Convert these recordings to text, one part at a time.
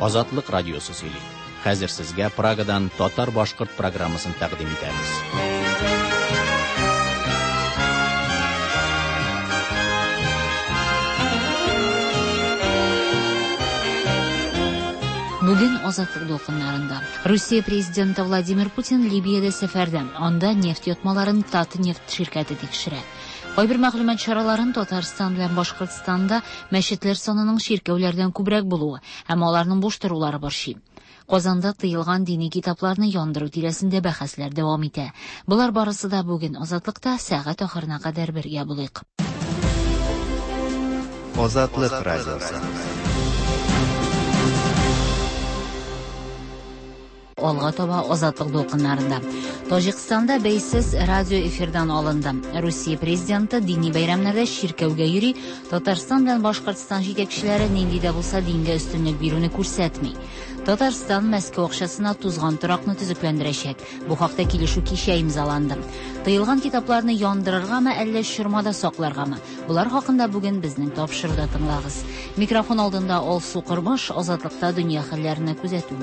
Азатлык радиосы сөйли. Хәзер сезгә Прагадан татар-башкорт программасын тәкъдим итәбез. Бүген азатлык дулкыннарында Русия президенты Владимир Путин Либиядә сәфәрдә. Анда нефть йотмаларын Татнефть ширкәте тикшерә. Кайбер мәгълүмат чараларын Татарстан белән Башкортстанда мәчетләр санының ширкәүләрдән күбрәк булуы һәм аларның буш торулары борчый. Казанда тыелган дини китапларны яндыру тирәсендә бәхәсләр дәвам итә. Булар барысы да бүген азатлыкта сәгать ахырына кадәр бергә булыйк. Азатлык радиосы. Алга таба азатлык дулкыннарында. Таҗикстанда бәйсез радио эфирдан алынды. Русия президенты дини бәйрәмнәрдә ширкәүгә йөри, Татарстан белән Башкортстан җитәкчеләре нинди дә булса дингә өстенлек бирүне күрсәтми. Татарстан Мәскәү акчасына тузган торакны төзекләндерәчәк. Бу хакта килешү кичә имзаланды. Тыелган китапларны яндырыргамы, әллә чормада сакларгамы? Булар хакында бүген безнең тапшыруда тыңлагыз. Микрофон алдында Алсу Кырбаш, азатлыкта дөнья хәлләренә күзәтү.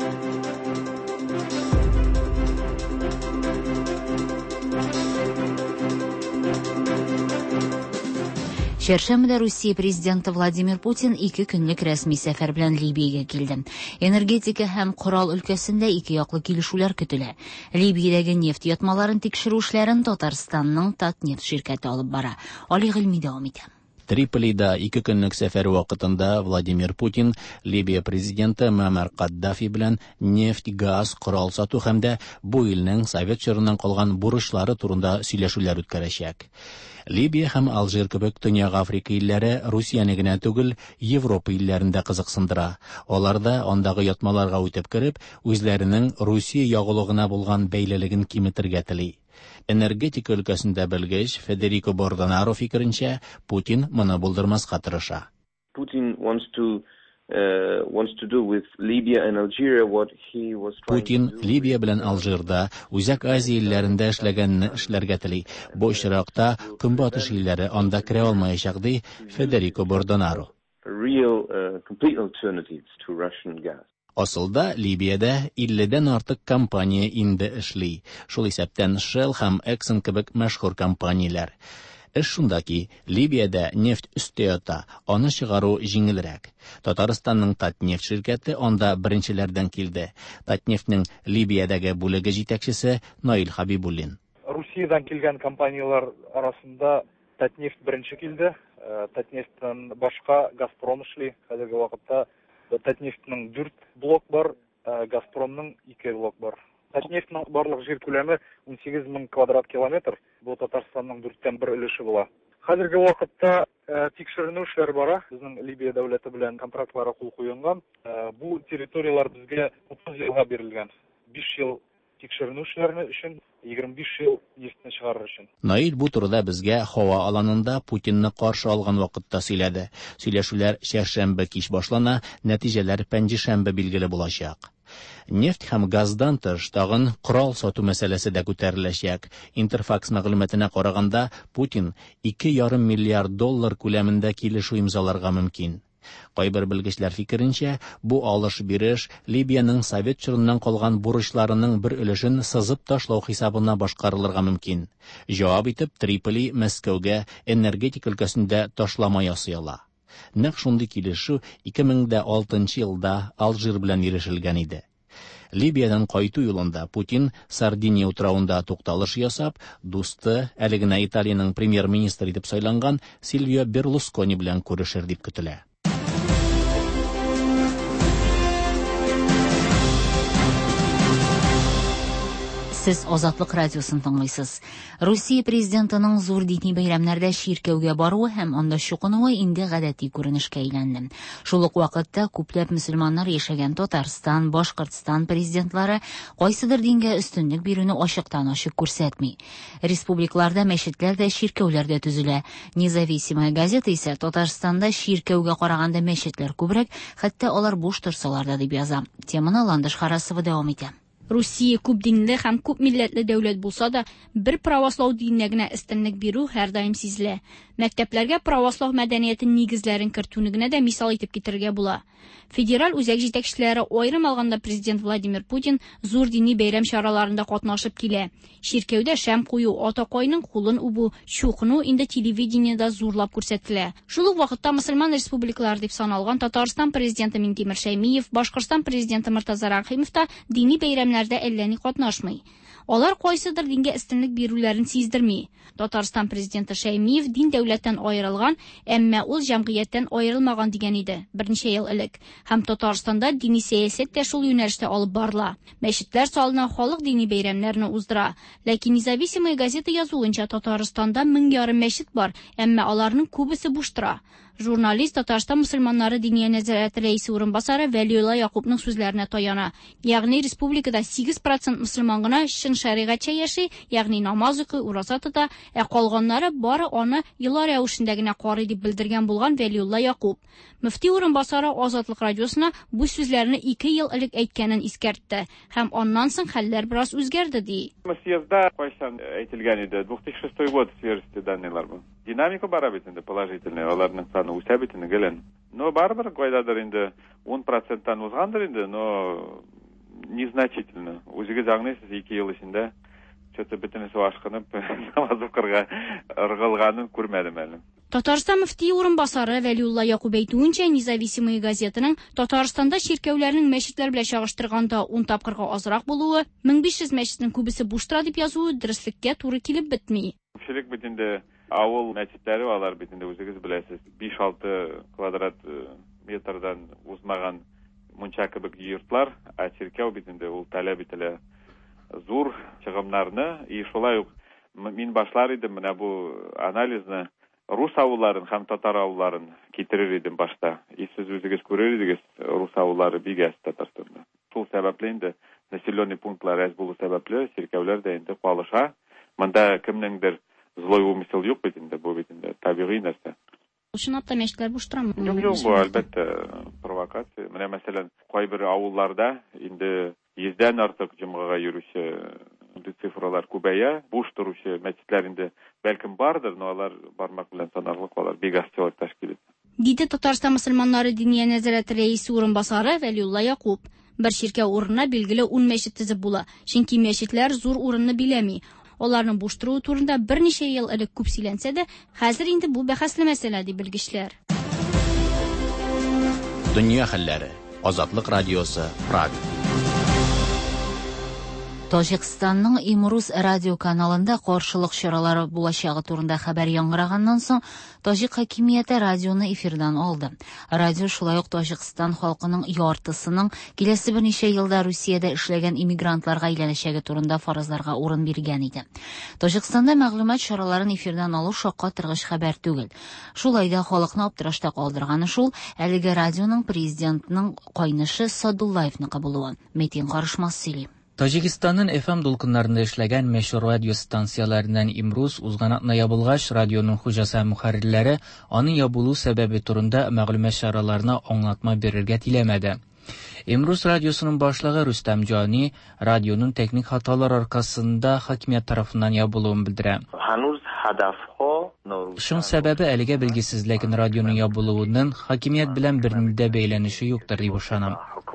Чәршәмбедә Русия президенты Владимир Путин 2 көнлек рәсми сәфәр белән Либиягә килде. Энергетика һәм корал өлкәсендә ике яклы килешүләр көтелә. Либиядәге нефть ятмаларын тикшерү эшләрен Татарстанның Татнефть ширкәте алып бара. Али Гыйльми дәвам итә. Триполида 2 көнлек сәфәр вакытында Владимир Путин Либия президенты Муаммар Каддафи белән нефть, газ, корал сату һәм дә бу илнең Совет чорыннан калган бурычлары турында сөйләшүләр үткәрәчәк. Либия һәм Алжир кебек Төньяк Африка илләре Русияны генә түгел, Европа илләрендә кызыксындыра. Алар да андагы ятмаларга үтеп кереп, үзләренең Русия ягулыгына булган бәйлелеген киметергә тели. Энергетика өлкәсендә белгеч Федерико Бордонаро фикеренчә, Путин моны булдырмаска тырыша. Putin wants to do with Libya and Algeria what he was trying Путин to do. Либия белән Алжирда, Үзәк Азия илләрендә эшләгәнне эшләргә тели. Бу очракта көнбатыш илләре анда керә алмаячак ди Федерико Бордонаро. Real complete alternatives to Russian gas. Асылда Либиядә 50дән артык компания инде эшли. Шул исәптән Shell һәм Exxon кебек мәшһүр компанияләр. Эш шунда ки, Либиядә нефть өстә ята, аны чыгару җиңелрәк. Татарстанның Татнефть ширкәте анда беренчеләрдән килде. Татнефтьнең Либиядәге бүлеге җитәкчесе Наил Хабибуллин. Русиядан килгән компаниялар арасында Татнефть беренче килде. Татнефтьтән башка Газпром эшли. Хәзерге вакытта Татнефтьнең 4 блок бар, Газпромның 2 блок бар. Татнефтьнең барлык җир күләме 18,000 квадрат километр. Бу Татарстанның 4тән 1 өлеше була. Хәзерге вакытта тикшеренү эшләре бара. Безнең Либия дәүләте белән контрактларга кул куелган. Бу территориялар безгә 30 елга бирелгән. 5 ел тикшеренү эшләре өчен, 25 ел нефтьне чыгарыр өчен. Наил бу турыда безгә һава аланында Путинны каршы алган вакытта сөйләде. Сөйләшүләр чәршәмбе кич башлана, нәтиҗәләр пәнҗешәмбе билгеле булачак. Нефть һәм газдан тыш тагын корал сату мәсьәләсе дә күтәреләчәк. Интерфакс мәгълүматына караганда, Путин 2,5 миллиард доллар күләмендә килешү имзаларга мөмкин. Кайбер белгечләр фикеренчә, бу алыш-биреш Либиянең Совет чорыннан калган бурычларының бер өлешен сызып ташлау хисабына башкарылырга мөмкин. Җавап итеп, Триполи Мәскәүгә энергетика өлкәсендә ташлама ясый ала. Нәкъ шундый килешү 2006 елда Алжир белән ирешелгән иде. Либиядан кайту юлында Путин Сардиния утравында тукталыш ясап, дусты, әле генә Италияның премьер-министры итеп сайланган Сильвио Берлускони белән күрешер дип көтелә. Сез Азатлык радиосын тыңлыйсыз. Русия президентының зур дини бәйрәмнәрдә ширкәүгә баруы һәм анда чукынуы инде гадәти күренешкә әйләнде. Шул ук вакытта күпләп мөселманнар яшәгән Татарстан, Башкортстан президентлары кайсыдыр дингә өстенлек бирүне ачыктан-ачык күрсәтми. Республикаларда мәчетләр дә, ширкәүләр дә төзелә. Независимая газета исә Татарстанда ширкәүгә караганда мәчетләр күбрәк, хәтта алар буш торсалар да дип яза. Теманы Ландыш Харасова дәвам итә. Русия күп динле һәм күп милләтле дәүләт булса да, бер православ диненә генә өстенлек бирү һәрдаим сизелә. Мәктәпләргә православ мәдәнияте нигезләрен кертүне генә дә мисал итеп китерергә була. Федераль үзәк җитәкчеләре аерым алганда президент Владимир Путин зур дини бәйрәм чараларында катнашып килә. Чиркәүдә шәм кую, атакайның кулын убу, чукыну инде телевидениедә зурлап күрсәтелә. Шул ук вакытта мөселман республикалар дип саналган Татарстан президенты Минтимер Шәймиев, Башкортстан президенты Мортаза Рахимов та дини бәйрәмнәрдә әллә ни катнашмый. Алар кайсыдыр дингә өстенлек бирүләрен сиздерми. Татарстан президенты Шәймиев дин дәүләттән аерылган, әмма ул җәмгыятьтән аерылмаган дигән иде, берничә ел элек. Һәм Татарстанда дини сәясәт тә шул юнәлештә алып барыла. Мәчетләр салына, халык дини бәйрәмнәрне уздыра. Ләкин Независимая газета язуынча Татарстанда 1200 мәчет бар, әмма аларның күбесе буш тора. Журналист Татарстан мөселманнары дини нәзарәте рәисе урынбасары Вәлиулла Якубның сүзләренә таяна. Ягъни республикада 8% мөселман гына чын шәригатьчә яши, ягъни намаз укый, ураза тота, калганнары бары аны йола рәвешендә генә карый дип белдергән булган Вәлиулла Якуб. Мөфти урынбасары Азатлык радиосына бу сүзләрне 2 ел элек әйткәнен искәртте һәм аннан соң хәлләр бераз үзгәрде ди. Съезда кайчан әйтелгән иде, 2006 год свежести данныйлар бу. Динамика бара бит инде положительный, аларның саны үсә бит инде гелен. Но барбыр кайдадыр инде 10%-тан узгандыр инде, но незначительно. Үзегез аңлыйсыз 2 ел эчендә что-то бөтенесе ашкынып намаз укырга ыргылганын күрмәдем әле. Татарстан мөфти урынбасары Вәлиулла Якуб әйтүенчә, Независимая газетаның Татарстанда чиркәүләрнең мәчетләр белән чагыштырганда 10 тапкырга азрак булуы, 1500 мәчетнең күбесе буш тора дип язуы дөреслеккә туры килеп бетми. Күпчелек бит инде авыл мәчетләре алар бит инде үзегез беләсез, 5-6 квадрат метрдан узмаган мунча кебек йортлар, а чиркәү бит инде ул таләп ителә зур чыгымнарны, и шулай ук мин башлар идем менә бу анализны рус авылларын һәм татар авылларын китерер идем башта. И сез үзегез күрер идегез рус авыллары бик әз Татарстанда. Шул сәбәпле инде населенный пунктлар әз булу сәбәпле чиркәүләр дә инде калыша. Монда кемнеңдер злой умысел юк бит инде, бу бит инде табигый нәрсә. Чынлап та мәчетләр буш торамы? Юк, бу әлбәттә провокация. Менә мәсәлән, кайбер авылларда инде 100-дән артык җомгага йөрүче цифрлар күбәя, буш торучы мәчетләр инде бәлкем бардыр, но алар бармак белән санарлык алар бик аз человек тәшкил итә. Диде Татарстан мөселманнары дини нәзарәте рәисе урынбасары Вәлиулла Якуб. Бер чиркәү урынына билгеле 10 мәчет төзеп була, чөнки мәчетләр зур урынны биләми. Аларның буш тору турында берничә ел элек күп сөйләнсә дә, хәзер инде бу бәхәсле мәсьәлә дип белгечләр. Дөнья хәлләре. Азатлык радиосы, Прага. Таҗикстанның Имрус радио каналында каршылык чаралары булачагы турында хәбәр яңгыраганнан соң, Таҗик хакимияте радионы эфирдан алды. Радио шулай ук Таҗикстан халкының яртысының киләсе берничә елда Русиядә эшләгән иммигрантларга әйләнәчәге турында фаразларга урын биргән иде. Таҗикстанда мәгълүмат чараларын эфирдан алу шакка торгыч хәбәр түгел. Шулай да халыкны аптырашта калдырганы шул, әлеге радионың президентының кайнышы Садуллаевны кабулуы. Метин карышмас сөйли. Таҗикстанның FM дулкыннарында эшләгән мәшһүр радио станцияләреннән Имрус узган атна ябылгач, радионың хуҗасы һәм мөхәррирләре аның ябылу сәбәбе турында мәгълүмат чараларына аңлатма бирергә теләмәде. Имрус радиосының башлыгы Рустам Җани радионың техник хаталар аркасында хакимият тарафыннан ябылуын белдерә. Шуның сәбәбе әлегә белгесез, ләкин радионың ябылуының хакимият белән бернидә бәйләнеше юктыр дип ышанам.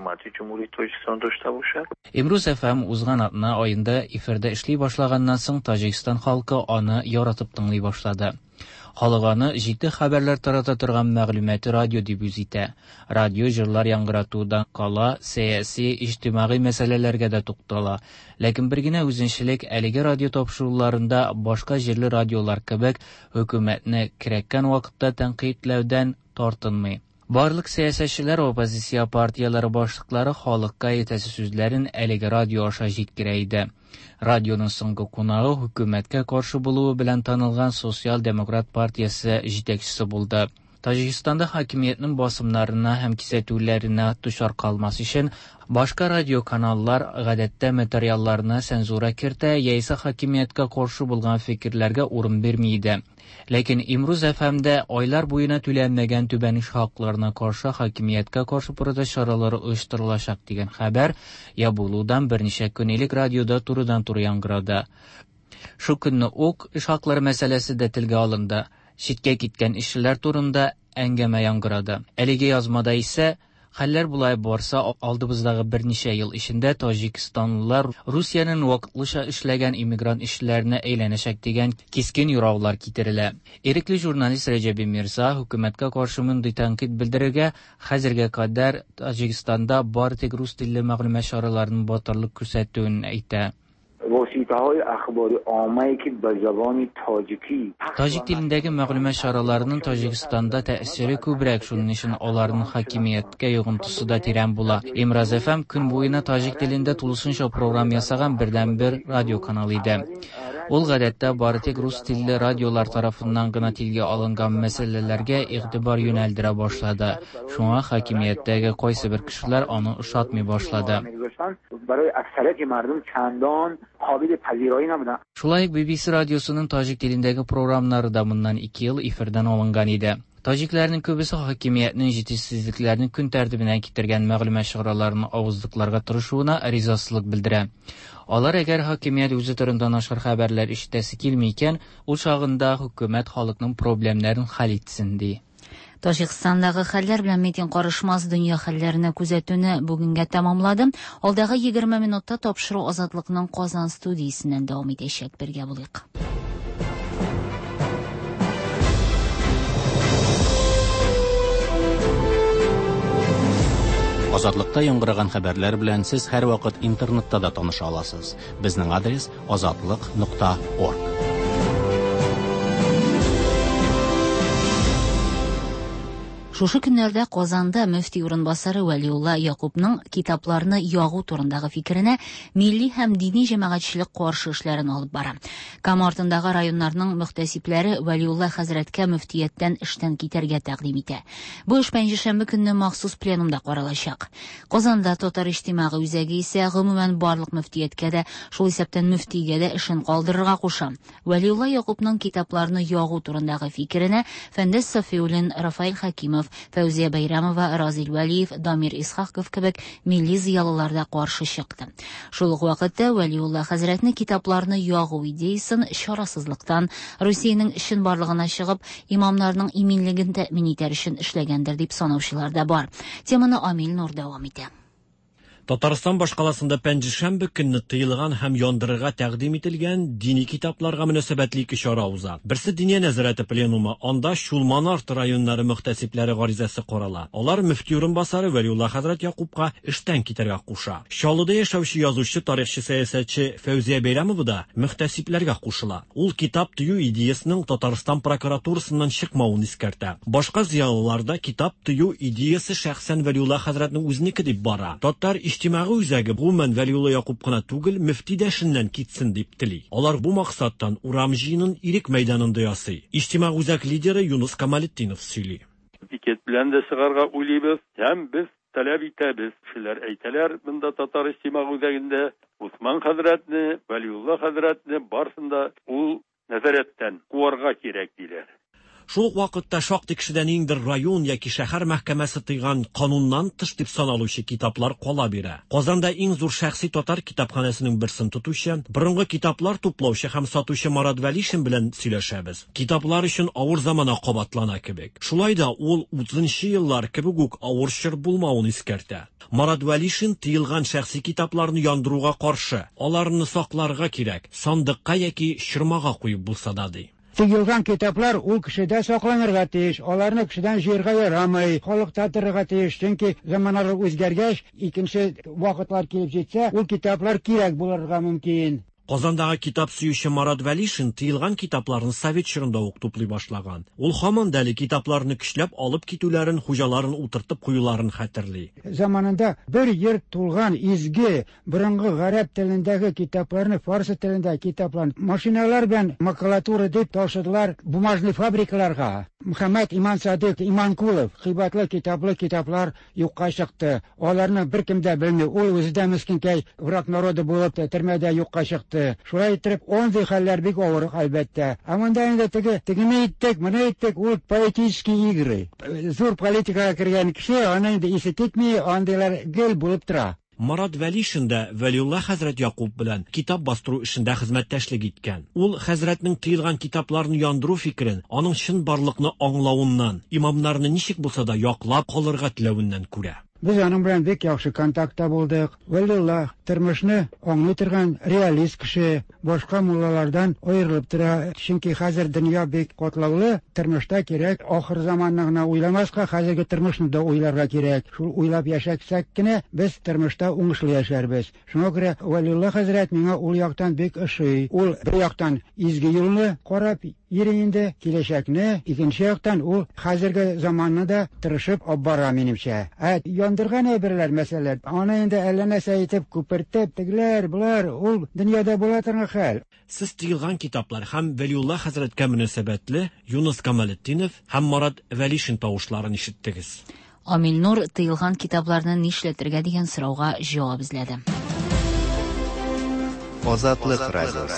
Имрус FM узган атна айында эфирдә эшли башлаганнан соң Таҗикстан халкы аны яратып тыңлый башлады. Халык аны җитди хәбәрләр тарата торган мәгълүмати радио дип үз итә. Радио җырлар яңгыратудан кала, сәяси, иҗтимагый мәсьәләләргә дә туктала. Ләкин бер генә үзенчәлек әлеге радио тапшыруларында башка җирле радиолар кебек хөкүмәтне кирәккән вакытта тәнкыйтьләүдән тартынмый. Барлык сәясәтчеләр, оппозиция партияләре башлыклары халыкка әйтәсе сүзләрен әлеге радио аша җиткерә иде. Радионың соңгы кунагы хөкүмәткә каршы булуы белән танылган Социал-демократ партиясе җитәкчесе булды. Tojikistanda hokimiyatning bosimlarini ham kuzatuvlarini duchor qolmas uchun boshqa radio kanallar odatda materiallarni senzura kirita yaisa hokimiyatga qarshi bo'lgan fikrlarga o'rin bermaydi. Lekin Imruz FM'da oylar bo'yina to'lanmagan tubanish haqlarına qarshi hokimiyatga qarshi protesto choralari uyushtirilacak degan xabar Yabuludan bir necha kunlik radioda turidan-tur yangradi. Shu kunni o'q ish haqlari masalasida tilga olindi. Shitga ketgan ishchilar turunda angama yangradi. Aliga yozmada ise Xallar bulay borsa, oldimizdagi bir necha yil ishida Tojikistonliklar Rossiyaning vaqtlicha ishlagan immigrant ishlarini aylanishak degan keskin yo'rovlar kitirildi. Erikli jurnalist Recep Mirza hukumatga qarshi bunday tanqid bildirgan hozirga qadar Tojikistonda bor tek rus tilli ma'lumot choralarining botirlik ko'rsatuvini aytdi. Tojik tilindagi ma'lumot choralarining Tojikistonda ta'siri ko'proq, shuning uchun ularning hokimiyatga yog'intisida teran bo'la. Imroz FM kun bo'yina tojik tilida to'liqcha program yasagan birdan-bir radio kanal edi. Ul odatda boritek rus tilli radiolar tarafidan gina tilga olingan masalalarga e'tibor yo'naldira boshladi. Shunga hokimiyatdagi qaysi bir kishilar uni ushatmay boshladi. Shulayk BBC radiosunun tojik tilindagi programlarida bundan 2 yil efirdan olingan edi. Tojiklarning ko'pisi hokimiyatning yetisizliklarini kun tartibidan keltirgan ma'lumot choralarini ovuzliqlarga turishuvini rizosizlik bildiradi. Ular agar hokimiyat o'zi turidan oshkor xabarlar eshitasi kelmaykan, u chog'inda hukumat xalqning problemlarini hal etsin deydi. Tojikistondagi xallar bilan miting qorishmas dunyo xallarini kuzatuvni bugunga tamomladim. Oldagi 20 minutda topshiruv ozodlikning Qozon studiyasidan davom etishak birga bo'laylik. Ozodlikda яңгыраган хәбәрләр белән сез һәр вакыт интернетта да таныша аласыз. Безнең адрес ozodlik.org. Шушы көннәрдә Казанда мөфти урынбасары Вәлиулла Якубның китапларны ягу турындагы фикеренә милли һәм дини җәмәгатьчелек каршы эшләрен алып бара. Камартындагы районнарның мөхтәсибләре Вәлиулла хәзрәткә мөфтияттән эштән китәргә тәкъдим итә. Бу эш пәнҗешәмбе көнне махсус пленумда каралачак. Казанда татар иҗтимагый үзәге исә гомумән барлык мөфтияткә дә, шул исәптән мөфтигә дә эшен калдырырга куша. Вәлиулла Якубның китапларны ягу турындагы фикеренә Фәндәс Сафиуллин, Рафаил Хакимов, Фәүзия Байрамова, Разил Вәлиев, Дамир Исхаков кебек милли зыялыларда каршы чыкты. Шул ук вакытта Вәлиулла хәзрәтне китапларны ягу идеясын чарасызлыктан, Русиянең эшен барлыгына чыгып, имамнарның иминлеген тәэмин итәр өчен эшләгәндер дип санаучылар да бар. Теманы Амил Нур дәвам итә. Татарстан башкаласында пәнҗешәмбе көнне тыелган һәм яндырырга тәкъдим ителгән дини китапларга мөнәсәбәтле ике чара уза. Берсе диния нәзарәте пленумы, анда Шулманарт районнары мөхтәсибләре гаризасы карала. Алар мөфти урынбасары Вәлиулла хәзрәт Якубка эштән китәргә куша. Чаллыда яшәүче язучы, тарихчы, сәясәтче Фәүзия Байрамова да мөхтәсибләргә кушыла. Ул китап тыю идеясының Татарстан прокуратурасыннан чыкмавын искәртә. Башка зыялылар да китап тыю идеясы шәхсән Вәлиулла хәзрәтнең үзенеке дип бара. Татар İçtimai үзәге гомумән Вәлиулла Якуб кына түгел, мөфти дә эшеннән китсен дип тели. Алар бу максаттан Урам җыенын ирек мәйданында ясый. İçtimai үзәк лидеры Юнус Камалетдинов сөйли. Пикет белән дә чыгарга уйлыйбыз, һәм без таләп итәбез. Кешеләр әйтәләр, монда татар İçtimai үзәгендә Усман хәзрәтне, Вәлиулла хәзрәтне барсында ул нәзарәттән куарга кирәк диләр. Шул вакытта шактый кешедән иңдер район яки шәһәр мәхкәмәсе тыйган кануннан тыш дип саналучы китаплар кала бирә. Казанда иң зур шәхси татар китапханәсенең берсен тотучы, борынгы китаплар туплаучы һәм сатучы Марат Вәлишин белән сөйләшәбез. Китаплар өчен авыр замана кабатлана кебек. Шулай да ул 30нчы еллар кебек үк авыр чор булмавын искәртә. Марат Вәлишин тыелган шәхси китапларны яндыруга каршы, аларны сакларга кирәк, сандыкка яки чырмага куеп булса да ди. Тыелган китаплар ул кешедә сакланырга тиеш, аларны кешедән җыярга ярамый, халыкта торырга тиеш, чөнки заманнар үзгәргәч, икенче вакытлар килеп җитсә, ул китаплар кирәк булырга мөмкин. Казандагы китап сөюче Марат Вәлишин тыелган китапларны совет чорында ук туплый башлаган. Ул һаман да китапларны көчләп алып китүләрен, хуҗаларын утыртып куюларын хәтерли. Заманында бер йорт тулган изге, борынгы гарәп телендәге китапларны фарс телендә китапларны машиналар белән макулатура дип ташыдылар бумажный фабрикаларга. Muhammad İman Sadiq, İmankulov kıybatlı kitaplar юкка чыкты. Аларны беркем дә белми. Ул үзедә мискинкәй враг народы булып төрмәдә юкка чыкты. Шулай итеп, ондый хәлләр бик авыр әлбәттә. Аманда инде тегене иттек, моны иттек, ул политические игры. Зур политикага кергән кеше, аны инде исе китми, андыйлар гел булып тора. Марат Вәлишин дә Вәлиулла хәзрәт Якуб белән китап бастыру эшендә хезмәттәшлек иткән. Ул хәзрәтнең тыелган китапларны яндыру фикерен аның чын барлыкны аңлавыннан, имамнарны ничек булса да яклап калырга теләвеннән күрә. Biz аның белән бик яхшы контактта булдык. Вәлиулла тормышны аңлый торган реалист кеше, башка муллалардан аерылып тора. Чөнки хәзер дөнья бик катлаулы, тормышта кирәк ахыр заманны гына уйламаска, хәзерге тормышны да уйларга кирәк. Шул уйлап яшәсәк кенә без тормышта уңышлы яшәрбез. Шуңа күрә Вәлиулла хәзрәт миңа ул яктан бик ошый. Ул бер яктан изге юлны карап йөринде, киләчәкне, икенче яктан ул хәзерге заманны да тырышып аббара минемчә. Яндырган әйберләр мәсәлән, аны инде әллә нәрсә итеп күпертеп, тегеләр, булар, ул дөньяда була торган хәл. Сез тыелган китаплар һәм Вәлиулла хәзрәткә мөнәсәбәтле Юнус Камалетдинов һәм Марат Вәлишин тавышларын ишеттегез. Амил Нур тыелган китапларны нишләтергә дигән сорауга җавап эзләде. Азатлык радиосы.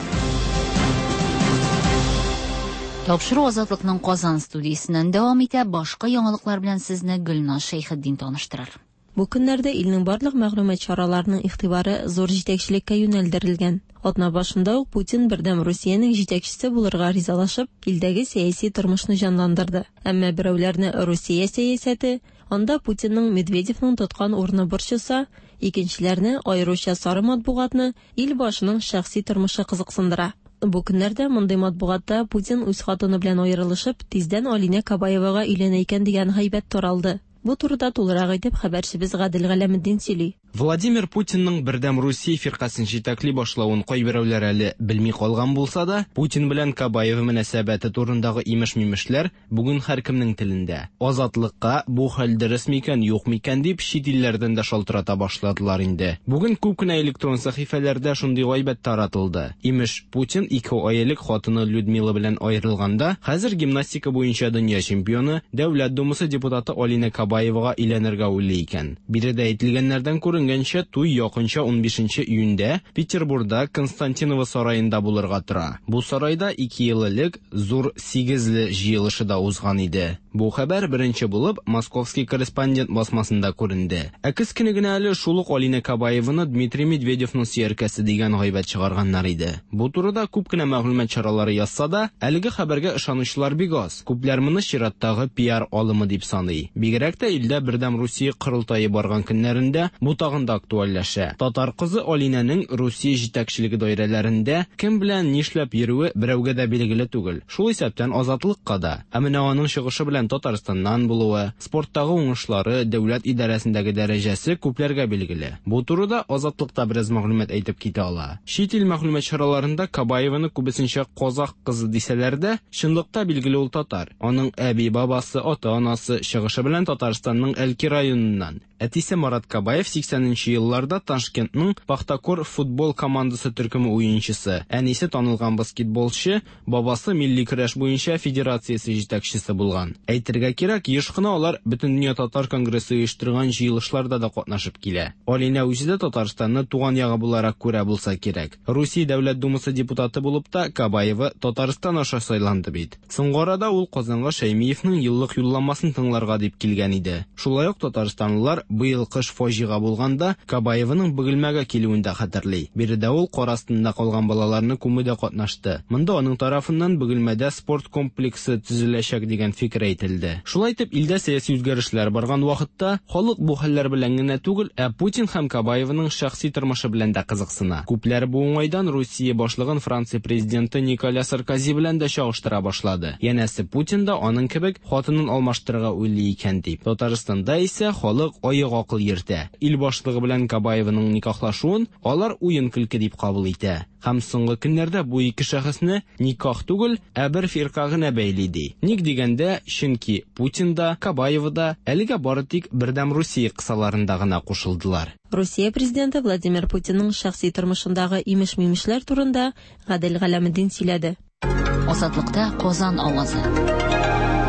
Тапшыру Азатлыкның Казан студиясеннән дәвам итә. Башка яңалыклар белән сезне Гөлназ Шәйхетдин таныштырыр. Бу көннәрдә илнең барлык мәгълүмат чараларының игътибары зур җитәкчелеккә юнәлдерелгән. Атна башында ук Путин бердәм Русиянең җитәкчесе булырга ризалашып, илдәге сәяси тормышны җанландырды. Әмма берәүләрне Русия сәясәте, анда Путинның Медведевның тоткан урыны борчыса, икенчеләрне аеруча сары матбугатны ил башының шәхси тормышы кызыксындыра. Бу көннәрдә мондый матбугатта Путин үз хатыны белән аерылышып, тиздән Алинә Кабаевага өйләнә икән дигән гайбәт таралды. Бу турыда тулырак әйтеп хәбәрчебез Гадел Галәметдин сөйли. Владимир Путинның бердәм Русия фиркасын җитәкли башлавын кайберәүләр әле белми калган булса да, Путин белән Кабаев мөнәсәбәте турындагы имеш-мимешләр бүген һәркемнең телендә. Азатлыкка бу хәл дөрес микән, юк микән дип чит илләрдән дә шалтырата башладылар инде. Бүген күп кенә электрон сәхифәләрдә шундый гайбәт таратылды. Имеш, Путин 2 айлык хатыны Людмила белән аерылганда, хәзер гимнастика буенча дөнья чемпионы, Дәүләт Думасы депутаты Алинә Кабаевага өйләнергә уйлый икән. Биредә әйтелгәннәрдән күренгәнчә, туй якынча 15 июньдә Петербургда Константинова сараенда булырга тора. Бу сарайда 2 ел элек зур 8-ле җыелышы да узган иде. Бу хәбәр беренче булып Московский корреспондент басмасында күренде. Әкес кенә генә әле шул ук Алинә Кабаевны Дмитрий Медведевның сөяркәсе дигән гайбәт чыгарганнар иде. Бу турыда күп кенә мәгълүмат чаралары язса да, әлеге хәбәргә ышанучылар бик аз. Күпләр моны чираттагы пиар алымы дип саный. Бигрәк тә илдә бердәм Русия кырылтайы барган көннәрендә бу тагын да актуальләшә. Татар кызы Алинәнең Русия җитәкчелеге даирәләрендә кем белән нишләп йөрүе берәүгә дә билгеле түгел. Шул исәптән Азатлыкка да. Ә менә аның чыгышы белән Татарстаннан булуы, спорттагы уңышлары, дәүләт идарәсендәге дәрәҗәсе күпләргә билгеле. Бу турыда Азатлыкта бераз мәгълүмат әйтеп китә ала. Чит ил мәгълүмат чараларында Кабаевны күбесенчә казак кызы дисәләр дә, чынлыкта билгеле ул татар. Аның әби, бабасы, ата-анасы чыгышы белән Татарстанның Әлки районыннан. Әтисе Марат Кабаев 80нче елларда Ташкентның Пахтакор футбол командасы төркеме уенчысы, әнисе танылган баскетболчы, бабасы милли көрәш буенча федерациясе җитәкчесе булган. Әйтергә кирәк, еш кына алар Бөтендөнья татар конгрессы оештырган җыелышларда да катнашып килә. Алинә үзе дә Татарстанны туган ягы буларак күрә булса кирәк. Русия Дәүләт Думасы депутаты булып та Кабаева Татарстан аша сайланды бит. Соңгы арада ул Казанга Шәймиевның еллык юлламасын тыңларга дип килгән иде. Шулай ук татарстанлылар быел кыш фаҗига булганда Кабаевның Бөгелмәгә килүендә хәтерли. Биредә ул кар астында калган балаларны күмүдә катнашты. Монда аның тарафыннан Бөгелмәдә спорт комплексы төзеләчәк дигән фикер әйтелде. Шулай итеп, илдә сәяси үзгәрешләр барган вакытта халык бу хәлләр белән генә түгел, ә Путин һәм Кабаевның шәхси тормышы белән дә кызыксына. Күпләр бу уңайдан Русия башлыгын Франция президенты Николя Саркози белән дә чагыштыра башлады. Янәсе Путин да аның кебек хатынын алмаштырырга уйлый икән дип. Татарстанда исә халык аяк акыл йөртә. Ил башлыгы белән Кабаевның никахлашуын алар уен көлке дип кабул итә. Һәм соңгы көннәрдә бу ике шәхесне никах түгел, ә бер фирка гына бәйли ди. Ник дигәндә, чөнки Путин да, Кабаев да әлегә бары тик бердәм Русия кысаларында гына кушылдылар. Русия президенты Владимир Путинның шәхси тормышындагы имеш-мимешләр турында Гадел Галәметдин сөйләде. Азатлыкта Казан авазы.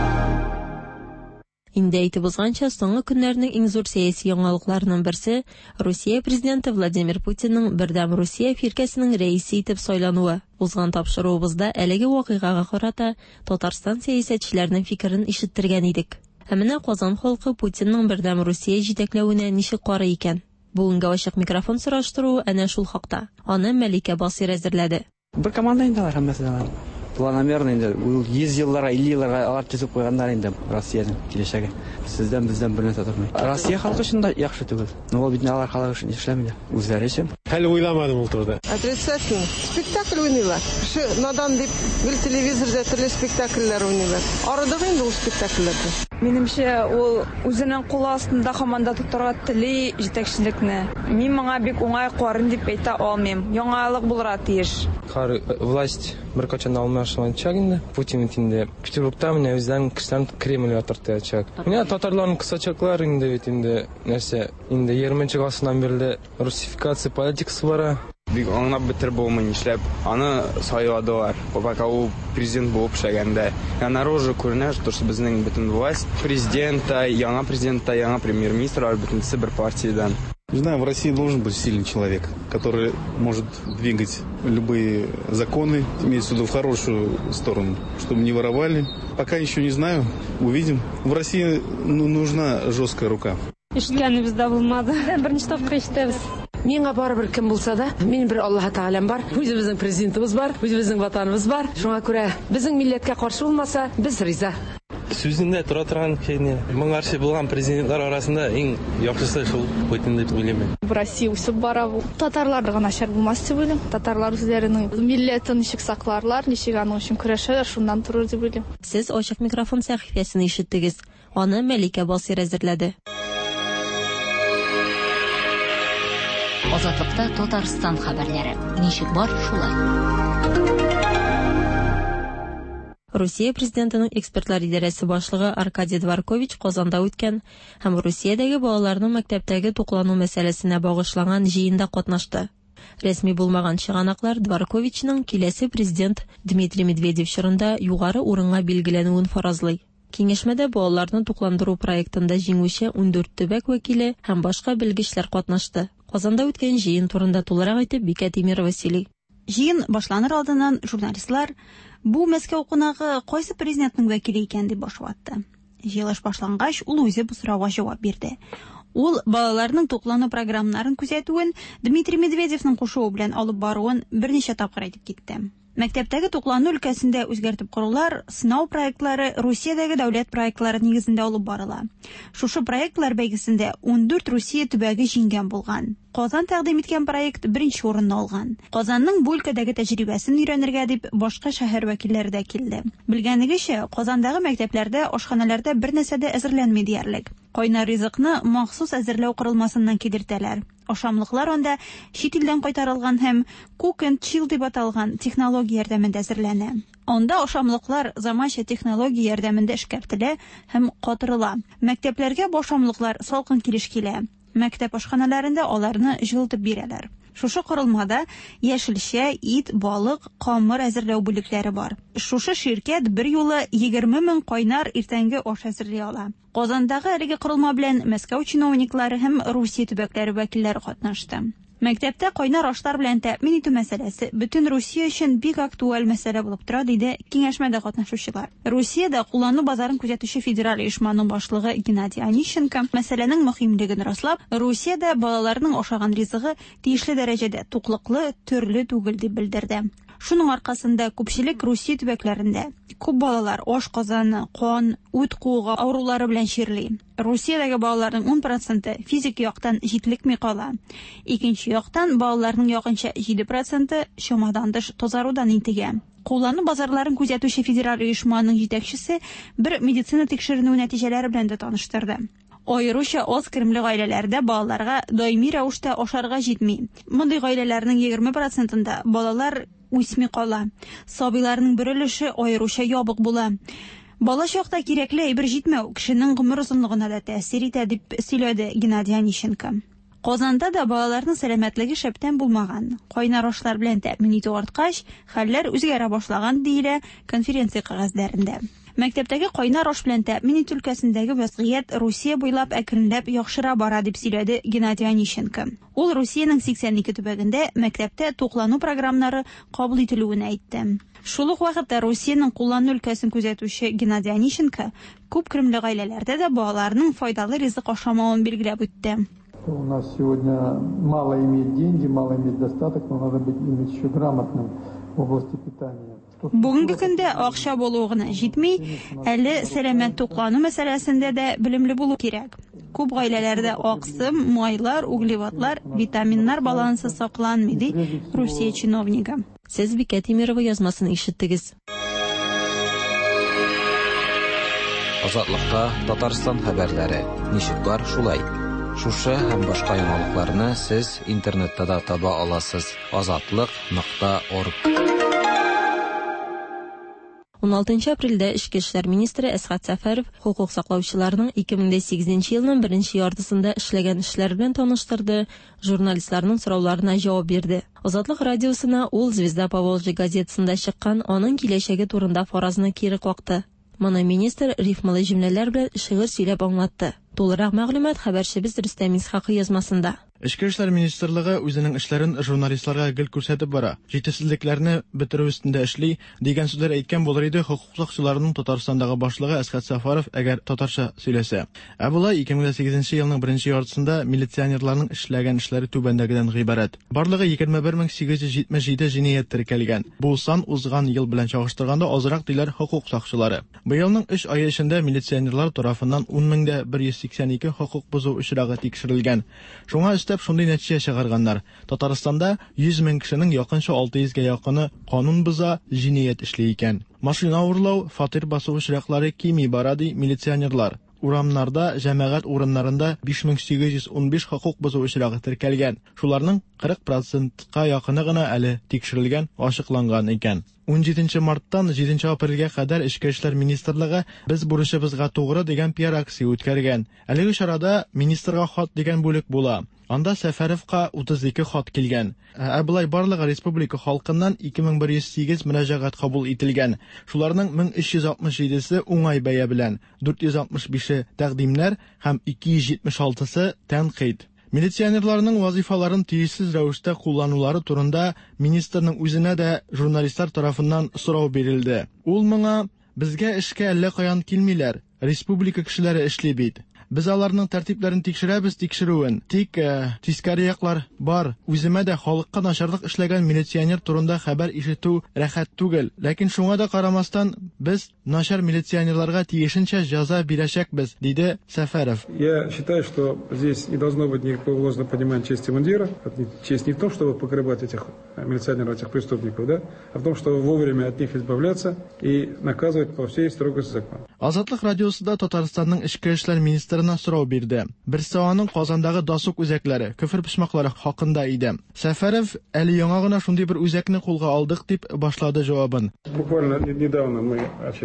Инде әйтеп узганча, соңгы көннәрнең иң зур сәяси яңалыкларының берсе Россия президенты Владимир Путинның Бердәм Россия фиркасының рәисе итеп сайлануы. Узган тапшыруыбызда әлеге вакыйгага карата Татарстан сәясәтчеләренең фикерен ишеттергән идек. Ә менә Казан халкы Путинның Бердәм Россия җитәкләвенә ничек карый икән? Бүгенге ачык микрофон сораштыру әнә шул хакта. Аны Мәликә Басир әзерләде. Бер команда инде һәммәсе. Планомерно инде 100 елларга, 50 елларга алар төзеп куйганнар инде Россиянең киләчәге. Бездән бер нәрсә тормый. Россия халкы өчен дә яхшы түгел. Ул бит алар халкы өчен эшләмиләр. Үзләре өчен. Хәле уйламадым ул турыда. Отрицательно. Спектакль уйныйлар. Кеше надан дип гел телевизорда төрле спектакльләр уйныйлар. Арыдык инде ул спектакльләрдә. Минемчә, ул үзенең кулы астында команда тотарга тели җитәкчелекне. Мин моңа бик уңай карын дип әйтә алмыйм. Яңалык булырга тиеш. Власть беркачан алмашманчак инде. Путин инде Петербургта менә үзләрен кешеләрне Кремльгә тартачак. Менә татарларның кысачаклар инде бит инде нәрсә? Инде 20-нче гасырдан бирле русификация политикасы бара. Бик аңлап бетер булмый нишләп. Аны сайладылар. Пока ул президент булып эшләгәндә. Наружу күренә, что безнең бөтен власть президента, яңа премьер-министр, бөтенсе бер партиядан. Не знаю, в России должен быть сильный человек, который может двигать любые законы, имеется в виду в хорошую сторону, чтобы не воровали. Пока еще не знаю, увидим. В России нужна жесткая рука. Ишеткәнебездә булмады. Беренче тапкыр ишетәбез. Миңа барыбер кем булса да, минем бер Аллаһ Тәгаләм бар, үзебезнең президентыбыз бар, үзебезнең ватаныбыз бар. Шуңа күрә безнең милләткә каршы булмаса, без риза. Сүзендә тора торган кешене моңарчы булган президентлар арасында иң яхшысы шул Путин дип уйлыйм. В России үсеп бара бу. Татарлар гына начар булмас дип уйлыйм. Татарлар үзләренең милләтен ничек сакларлар, ничек аның өчен көрәшәләр, шуннан турыр дип уйлыйм. Сез ачык микрофон сәхифәсен ишеттегез. Аны Мәликә Басир әзерләде. Азатлыкта Татарстан хәбәрләре. Ничек бар шулай? Россия президентының экспертлар идарәсе башлыгы Аркадий Дворкович Казанда үткән һәм Россиядәге балаларның мәктәптәге туклану мәсьәләсенә багышланган җыенда катнашты. Рәсми булмаган чыганаклар Дворковичның киләсе президент Дмитрий Медведев чорында югары урынга билгеләнүен фаразлый. Киңәшмәдә балаларны тукландыру проектында җиңүче 14 төбәк вәкиле һәм башка белгечләр катнашты. Казанда үткән җыен турында тулырак әйтеп Бикә Тимирова сөйли. Җыен башланыр алдыннан журналистлар бу Мәскәү кунагы кайсы президентның вәкиле икән дип башватты. Җыелыш башлангач, ул үзе бу сорауга җавап бирде. Ул балаларның туклану программаларын күзәтүен Дмитрий Медведевның кушуы белән алып баруын берничә тапкыр әйтеп китте. Мәктәптәге туклану өлкәсендә үзгәртеп корулар, сынау проектлары Россиядәге дәүләт проектлары нигезендә алып барыла. Шушы проектлар бәйгесендә 14 Россия төбәге җиңгән булган. Казан тәкъдим иткән проект беренче урынны алган. Казанның бу өлкәдәге тәҗрибәсен өйрәнергә дип башка шәһәр вәкилләре дә килде. Белгәнегезчә, Казандагы мәктәпләрдә, ашханәләрдә бернәрсә дә әзерләнмәй диярлек. Кайнар ризыкны махсус әзерләү корылмасыннан кидертәләр. Ашамлыклар анда чит илдән кайтарылган һәм cook and chill дип аталган технология ярдәмендә әзерләнә. Анда ашамлыклар заманча технология ярдәмендә эшкәртелә һәм катырыла. Мәктәпләргә бу ашамлыклар салкын килеш килә. Мәктәп ашханәләрендә аларны җылытып бирәләр. Шушы корылмада яшелчә, ит, балык, камыр әзерләү бүлекләре бар. Шушы ширкәт бер юлы 20 мең кайнар иртәнге аш әзерли ала. Казандагы әлеге корылма белән Мәскәү чиновниклары һәм Русия төбәкләре вәкилләре катнашты. Мәктәптә кайнар ашлар белән тәэмин итү мәсьәләсе бөтен Россия өчен бик актуаль мәсьәлә булып тора, диде киңәшмәдә катнашучылар. Россиядә куллану базарын күзәтүче федераль оешманың башлыгы Геннадий Онищенко мәсьәләнең мөһимлеген раслап, Россиядә балаларның ашаган ризыгы тиешле дәрәҗәдә туклыклы, төрле түгел дип белдерде. Шуның аркасында күпчелек Русия төбәкләрендә күп балалар ашказаны, кан, үт кууга авырулары белән чирли. Россиядәге балаларның 10% физик яктан җитлекми кала. Икенче яктан балаларның якынча 7% чамадан тыш тазарудан интегә. Куллану базарларын күзәтүче федераль оешманың җитәкчесе бер медицина тикшеренү нәтиҗәләре белән дә таныштырды. Аеруча аз керемле гаиләләрдә балаларга даими рәвештә ашарга җитми. Мондый гаиләләрнең 20%-ында балалар үсми кала. Сабыйларның бер өлеше аеруча ябык була. Бала чакта кирәкле әйбер җитмәү кешенең гомер озынлыгына да тәэсир итә дип сөйләде Геннадий Онищенко. Казанда да балаларның сәламәтлеге шәптән булмаган. Кайнар ашлар белән тәэмин итү арткач, хәлләр үзгәрә башлаган диелә конференция кәгазьләрендә. Мәктәптәге кайнар аш белән тәэмин итү өлкәсендәге вазгыять Русия буйлап әкренләп яхшыра бара дип сөйләде Геннадий Онищенко. Ул Русиянең 82 төбәгендә мәктәптә туклану программнары кабул ителүен әйтте. Шул ук вакытта Русиянең куллану өлкәсен күзәтүче Геннадий Онищенко күп кремле гаиләләрдә дә балаларның файдалы ризык ашамавын билгеләп үтте. У нас сегодня мало иметь деньги, мало иметь достаток, но надо иметь еще грамотным в области питания. Бүгенге көндә акча булуы гына җитми, әле сәламәт туклану мәсьәләсендә дә белемле булу кирәк. Күп гаиләләрдә аксым, майлар, углеводлар, витаминнар балансы сакланмый, ди Русия чиновнигы. Сез Бикә Тимирова язмасын ишеттегез. Азатлыкта Татарстан хәбәрләре. Ничек бар шулай? Шушы һәм башка яңалыкларны сез интернетта да таба аласыз. Azatlык.org. 16 апрельдә Эчке эшләр министры Әсгать Сәфәров хукук саклаучыларның 2008 елның 1 яртысында эшләгән эшләр белән таныштырды, журналистларның сорауларына җавап бирде. Азатлык радиосына ул Звезда Поволжья газетасында чыккан аның киләчәге турында фаразны кире какты. Моны министр рифмалы җөмләләр белән шигырь сөйләп аңлатты. Тулырак мәгълүмат хәбәрчебез Рөстәм Исхакый язмасында. Эчке эшләр министрлыгы үзенең эшләрен журналистларга гел күрсәтеп бара. Җитешсезлекләрне бетерү үстендә эшли дигән сүзләр әйткән булыр иде хукук сакчыларының Татарстандагы башлыгы Әсгать Сәфәров әгәр татарча сөйләсә. Ә болай 2008 елның 1 яртысында милиционерларның эшләгән эшләре түбәндәгедән гыйбарәт. Барлыгы 21877 җинаять теркәлгән. Бу сан узган ел белән чагыштырганда азрак диләр хукук сакчылары. Быелның 3 ай эчендә милиционерлар тарафыннан 10182 хукук бозу очрагы тикшерелгән. Шуңа өстәп шундый нәтиҗә чыгарганнар. Татарстанда 100 мең кешенең якынча 600 га якыны канун боза, җинаять эшли икән. Машина урлау, фатир басу очраклары кими бара ди милиционерлар. Урамнарда, җәмәгать урыннарында 5815 хукук бозу очрагы теркәлгән. Шуларның 40%ка якыны гына әле тикшерелгән, ачыкланган икән. 17 марттан 7 апрельгә кадәр Эчке эшләр министрлыгы без бурычыбызга тугры дигән пиар акция үткәргән. Әлеге чарада министрга хат дигән бүлек була. Анда Сәфәровка 32 хат килгән. Ә булай барлыгы республика халкыннан 2108 мөрәҗәгать кабул ителгән. Шуларның 1367се уңай бәя белән, 465 тәкъдимнәр һәм 276-сы тәнкыйть. Милиционерларның вазифаларын тиешсез рәвештә кулланулары турында министрның үзенә дә журналистлар тарафыннан сорау бирелде. Ул моңа безгә эшкә әллә каян килмиләр, республика кешеләре эшли бит. Без аларның тәртипләрен тикшерәбез тикшерүен. Тик тискәре яклар бар. Үземә дә халыкка начарлык эшләгән милиционер турында хәбәр ишетү рәхәт түгел. Ләкин шуңа да карамастан біз начар милиционерларга тиешенчә җәза бирәчәкбез, диде Сәфәров. Я считаю, что здесь не должно быть никакого ложного понимания чести мундира. Честь не в том, чтобы покрывать этих милиционеров, этих преступников, да, а в том, чтобы вовремя от них избавляться и наказывать по всей строгости закона. Азатлык радиосында Татарстанның Эчке эшләр министрына сорау бирде. Берсе аның Казандагы дасук үзәкләре, күфер пишмаклары хакында иде. Сәфәров әле яңа гына шундый бер үзәкне кулга алдык дип башлады җавабын. Буквально недавно мы,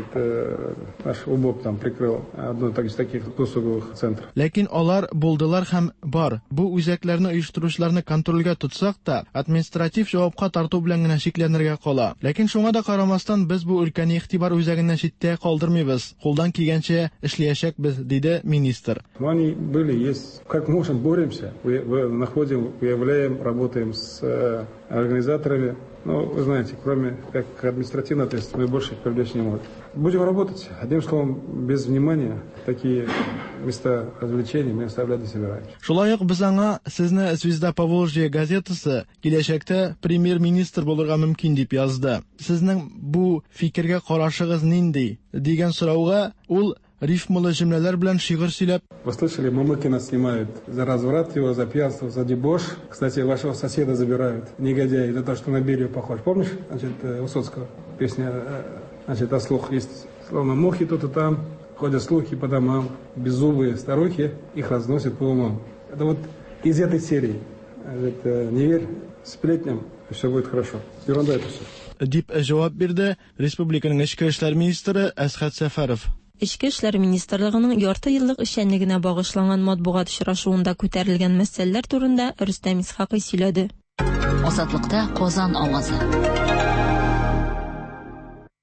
наш УБОП там прикрыл одно из таких досуговых центров. Ләкин алар булдылар һәм бар. Бу үзәкләрне оештыручыларны контрольгә тотсак та, административ җавапка тарту белән генә шикләнергә кала. Ләкин шуңа да карамастан без бу өлкәне игътибар үзәгеннән читтә калдырмыйбыз. Кулдан килгәнчә эшләячәкбез, диде министр. Они были, есть. Как можем, боремся. Находим, выявляем, работаем с организаторами. Но вы знаете, кроме как административной ответственности, мы больше их привлечь не можем. Будем работать. Одним словом, без внимания такие места развлечений мы оставлять не собираемся. Шулай ук без аңа сезне Звезда Поволжья газетасы киләчәктә премьер-министр булырга мөмкин дип язды. Сезнең бу фикергә карашыгыз нинди? Дигән сорауга ул рифмалы җөмләләр белән шигырь сөйләп. Вы слышали, Мамыкина снимают за разврат его, за пьянство, за дебош. Кстати, вашего соседа забирают, негодяй, за то, что на Берию похож. Помнишь, Высоцкого? Песня, о слух есть. Словно мухи тут и там, ходят слухи по домам, беззубые старухи их разносят по умам. Это вот из этой серии. Не верь сплетням, и все будет хорошо. Ерунда это все. Дип җавап бирде республиканың Эчке эшләр министры Әсгать Сәфәров. Эчке эшләр министрлыгының ярты еллык эшчәнлегенә багышланган матбугат очрашуында күтәрелгән мәсьәләләр турында Рөстәм Исхакый сөйләде. Азатлыкта Казан авазы.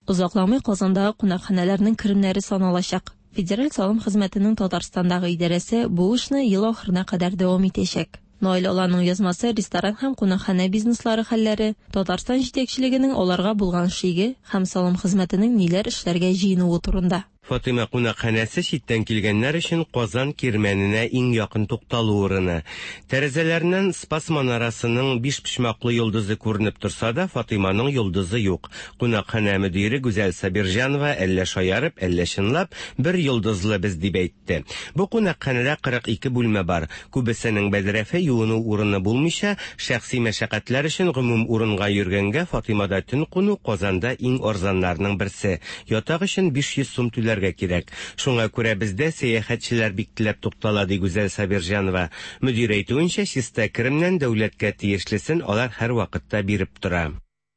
Узакламый Казандагы кунакханәләрнең керемнәре саналачак. Федераль салым хезмәтенең Татарстандагы идарәсе бу эшне ел ахырына кадәр дәвам итәчәк. Наил Аланың язмасы ресторан һәм кунакханә бизнеслары хәлләре, Татарстан җитәкчелегенең аларга булган шиге һәм салым хезмәтенең ниләр эшләргә җыенуы турында. Фатыйма кунакханәсе читтән килгәннәр өчен Казан кирмәненә иң якын тукталу урыны. Тәрәзәләреннән Спас манарасының 5 почмаклы йолдызы күренеп торса да, Фатыйманың йолдызы юк. Кунакханә мөдире Гүзәл Сабирҗанова әллә шаярып, әллә чынлап бер йолдызлы без дип әйтте. Бу кунакханәдә 42 бүлмә бар. Күбесенең бәдрәфе юыну урыны булмыйча, шәхси мәшәкатьләр өчен гомум урынга йөргәнгә Фатыймада төн куну Казанда иң арзаннарның берсе. Ятак өчен 500 сум түләргә кирәк. Шуңа күрә бездә сәяхәтчеләр бик теләп туктала, ди Гүзәл Сабирҗанова. Мөдир әйтүенчә, чиста керемнән дәүләткә тиешлесен алар һәр вакытта биреп тора.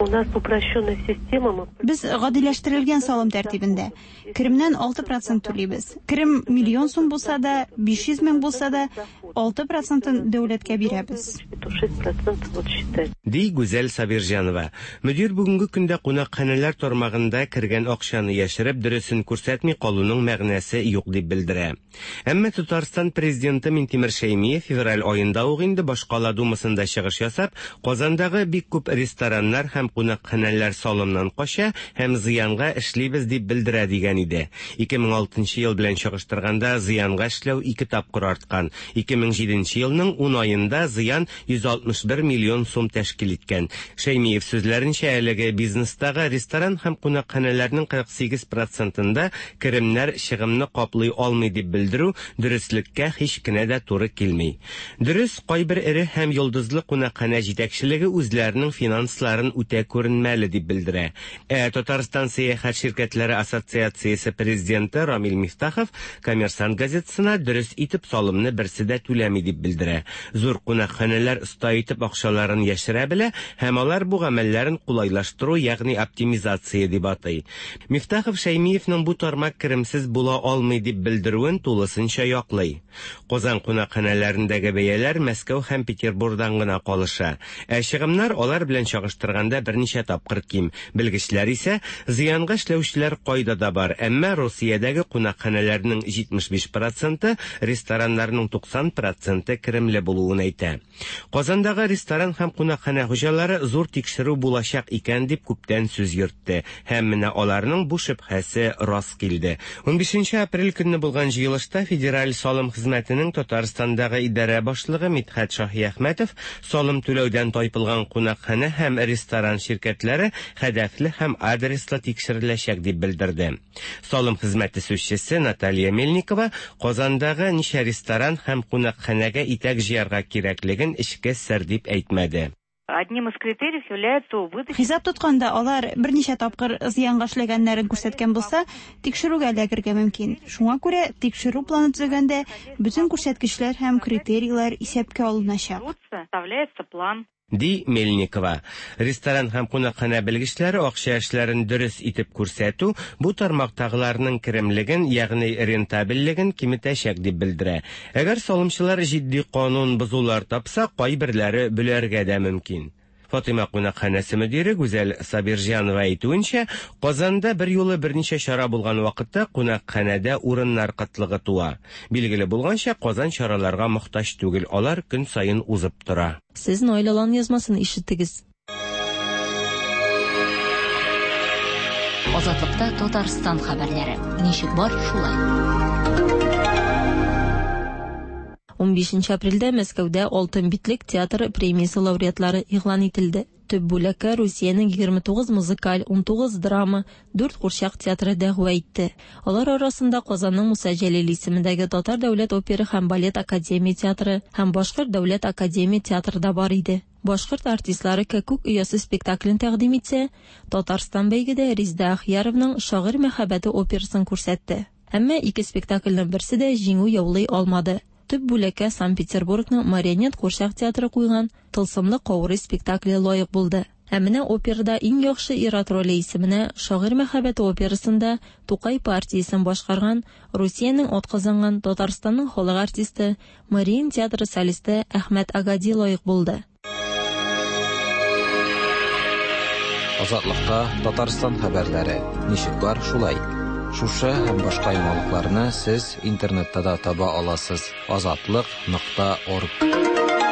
Без гадиләштерелгән салым тәртибендә керемнән 6% түлибез. Керем миллион сум булса да, 500 мең булса да, 6% дәүләткә бирәбез. Ди Гүзәл Сабирҗанова. Мөдир бүгенге көндә кунакханәләр тармагында кергән акчаны яшереп, дөресен күрсәтми калуның мәгънәсе юк дип белдерә. Әмма Татарстан президенты Минтимер Шәймиев февраль аенда ук инде башкала думасында чыгыш ясап, Казандагы бик күп рестораннар һәм кунакханәләр салымнан кача һәм зыянга эшлибез дип белдерә дигән иде. 2006 ел белән чагыштырганда зыянга эшләү 2 тапкыр арткан. 2007 елның 10 аенда зыян 161 миллион сум тәшкил иткән. Шәймиев сүзләренчә, әлеге бизнестагы ресторан һәм кунакханәләрнең 48%-ында керемнәр чыгымны каплый алмый дип белдерү дөреслеккә һич кенә дә туры килми. Дөрес, кайбер эре һәм йолдызлы кунакханә җитәкчелеге үзләренең финансларын үтә күренмәле дип белдерә. Татарстан сәяхәт ширкәтләре ассоциациясе президенты Рамил Мифтахов Коммерсант газетасына дөрес итеп салымны берсе дә түләми дип белдерә. Зур кунакханәләр оста итеп акчаларын яшерә белә һәм алар бу гамәлләрен кулайлаштыру, ягъни оптимизация дип атый. Мифтахов Шәймиевнең бу тармак керемсез була алмый дип белдерүен тулысынча яклый. Казан кунакханәләрендәге бәяләр Мәскәү һәм Петербургдан гына калыша. Чыгымнар алар белән чагыштырганда берничә тапкыр ким. Белгечләр исә зыянга эшләүчеләр кайда да бар, әмма Россиядәге кунакханәләрнең 75%, рестораннарның 90% керемле булуын әйтә. Казандагы ресторан һәм кунакханә хуҗалары зур тикшерү булачак икән дип күптән сүз йөртте. Һәм менә аларның бу шөбһәсе рас килде. 15 апрель көнне булган җыелышта Федераль салым хезмәтенең Татарстандагы идарә башлыгы Митхәт Шаһиәхмәтов салым түләүдән тайпылган кунакханә һәм ресторан ширкәтләре хәдәфле һәм адреслы тикшереләчәк дип белдерде. Салым хезмәте сүзчесе Наталья Мельникова Казандагы ничә ресторан һәм кунакханәгә итәк җыярга кирәклеген эчке сер дип әйтмәде. Одним из критериев является выдача. Хисап тотканда алар берничә тапкыр зыянга эшләгәннәрен күрсәткән булса, тикшерүгә эләгергә мөмкин. Шуңа күрә тикшерү планы төзегәндә bütün күрсәткечләр һәм критерийлар исәпкә алыначак. Составляется план. Ди Мельникова. Ресторан һәм кунакханә белгечләре акча эшләрен дөрес итеп күрсәтү бу тармактагыларның керемлеген, ягъни рентабельлеген киметәчәк дип белдерә. Әгәр салымчылар җитди канун бозулар тапса, кайберләре бүләргә дә мөмкин. Фатыйма кунакханәсе мөдире Гүзәл Сабирҗанова әйтүенчә, Казанда бер юлы берничә чара булган вакытта кунакханәдә урыннар кытлыгы туа. Билгеле булганча, Казан чараларга мохтаҗ түгел, алар көн сайын узып тора. Сез Наилалан язмасын ишеттегез. Азатлыкта Татарстан хәбәрләре. Ничек бар шулай. 15 апрельдә Мәскәүдә Алтын битлек театры премиясе лауреатлары игълан ителде. Төп бүлеккә Русиянең 29 музыкаль, 19 драма, 4 курчак театры дәгъва итте. Алар арасында Казанның Муса Җәлил исемендәге Татар дәүләт опера һәм балет академия театры һәм Башкорт дәүләт академия театры да бар иде. Башкорт артистлары Кәкүк өясе спектаклен тәкъдим итсә, Татарстан бәйгедә Резда Ахьяровның Шагыйрь мәхәббәте операсын күрсәтте. Әмма ике спектакльнең берсе дә җиңү яулый алмады. Төп бүлеккә Санкт-Петербургның Марионет курчак театры куйган Тылсымлы каурый спектакле лаек булды. Ә менә операда иң яхшы ир-ат роле исеменә Шагыйрь мәхәббәте операсында Тукай партиясен башкарган Русиянең атказанган Татарстанның халык артисты, Мариин театры солисты Әхмәт Агади лаек булды. Азатлыкта Татарстан хәбәрләре. Ничек бар шулай? Шушы һәм башка яңалыкларны сез интернетта да таба аласыз. Azatlык.org.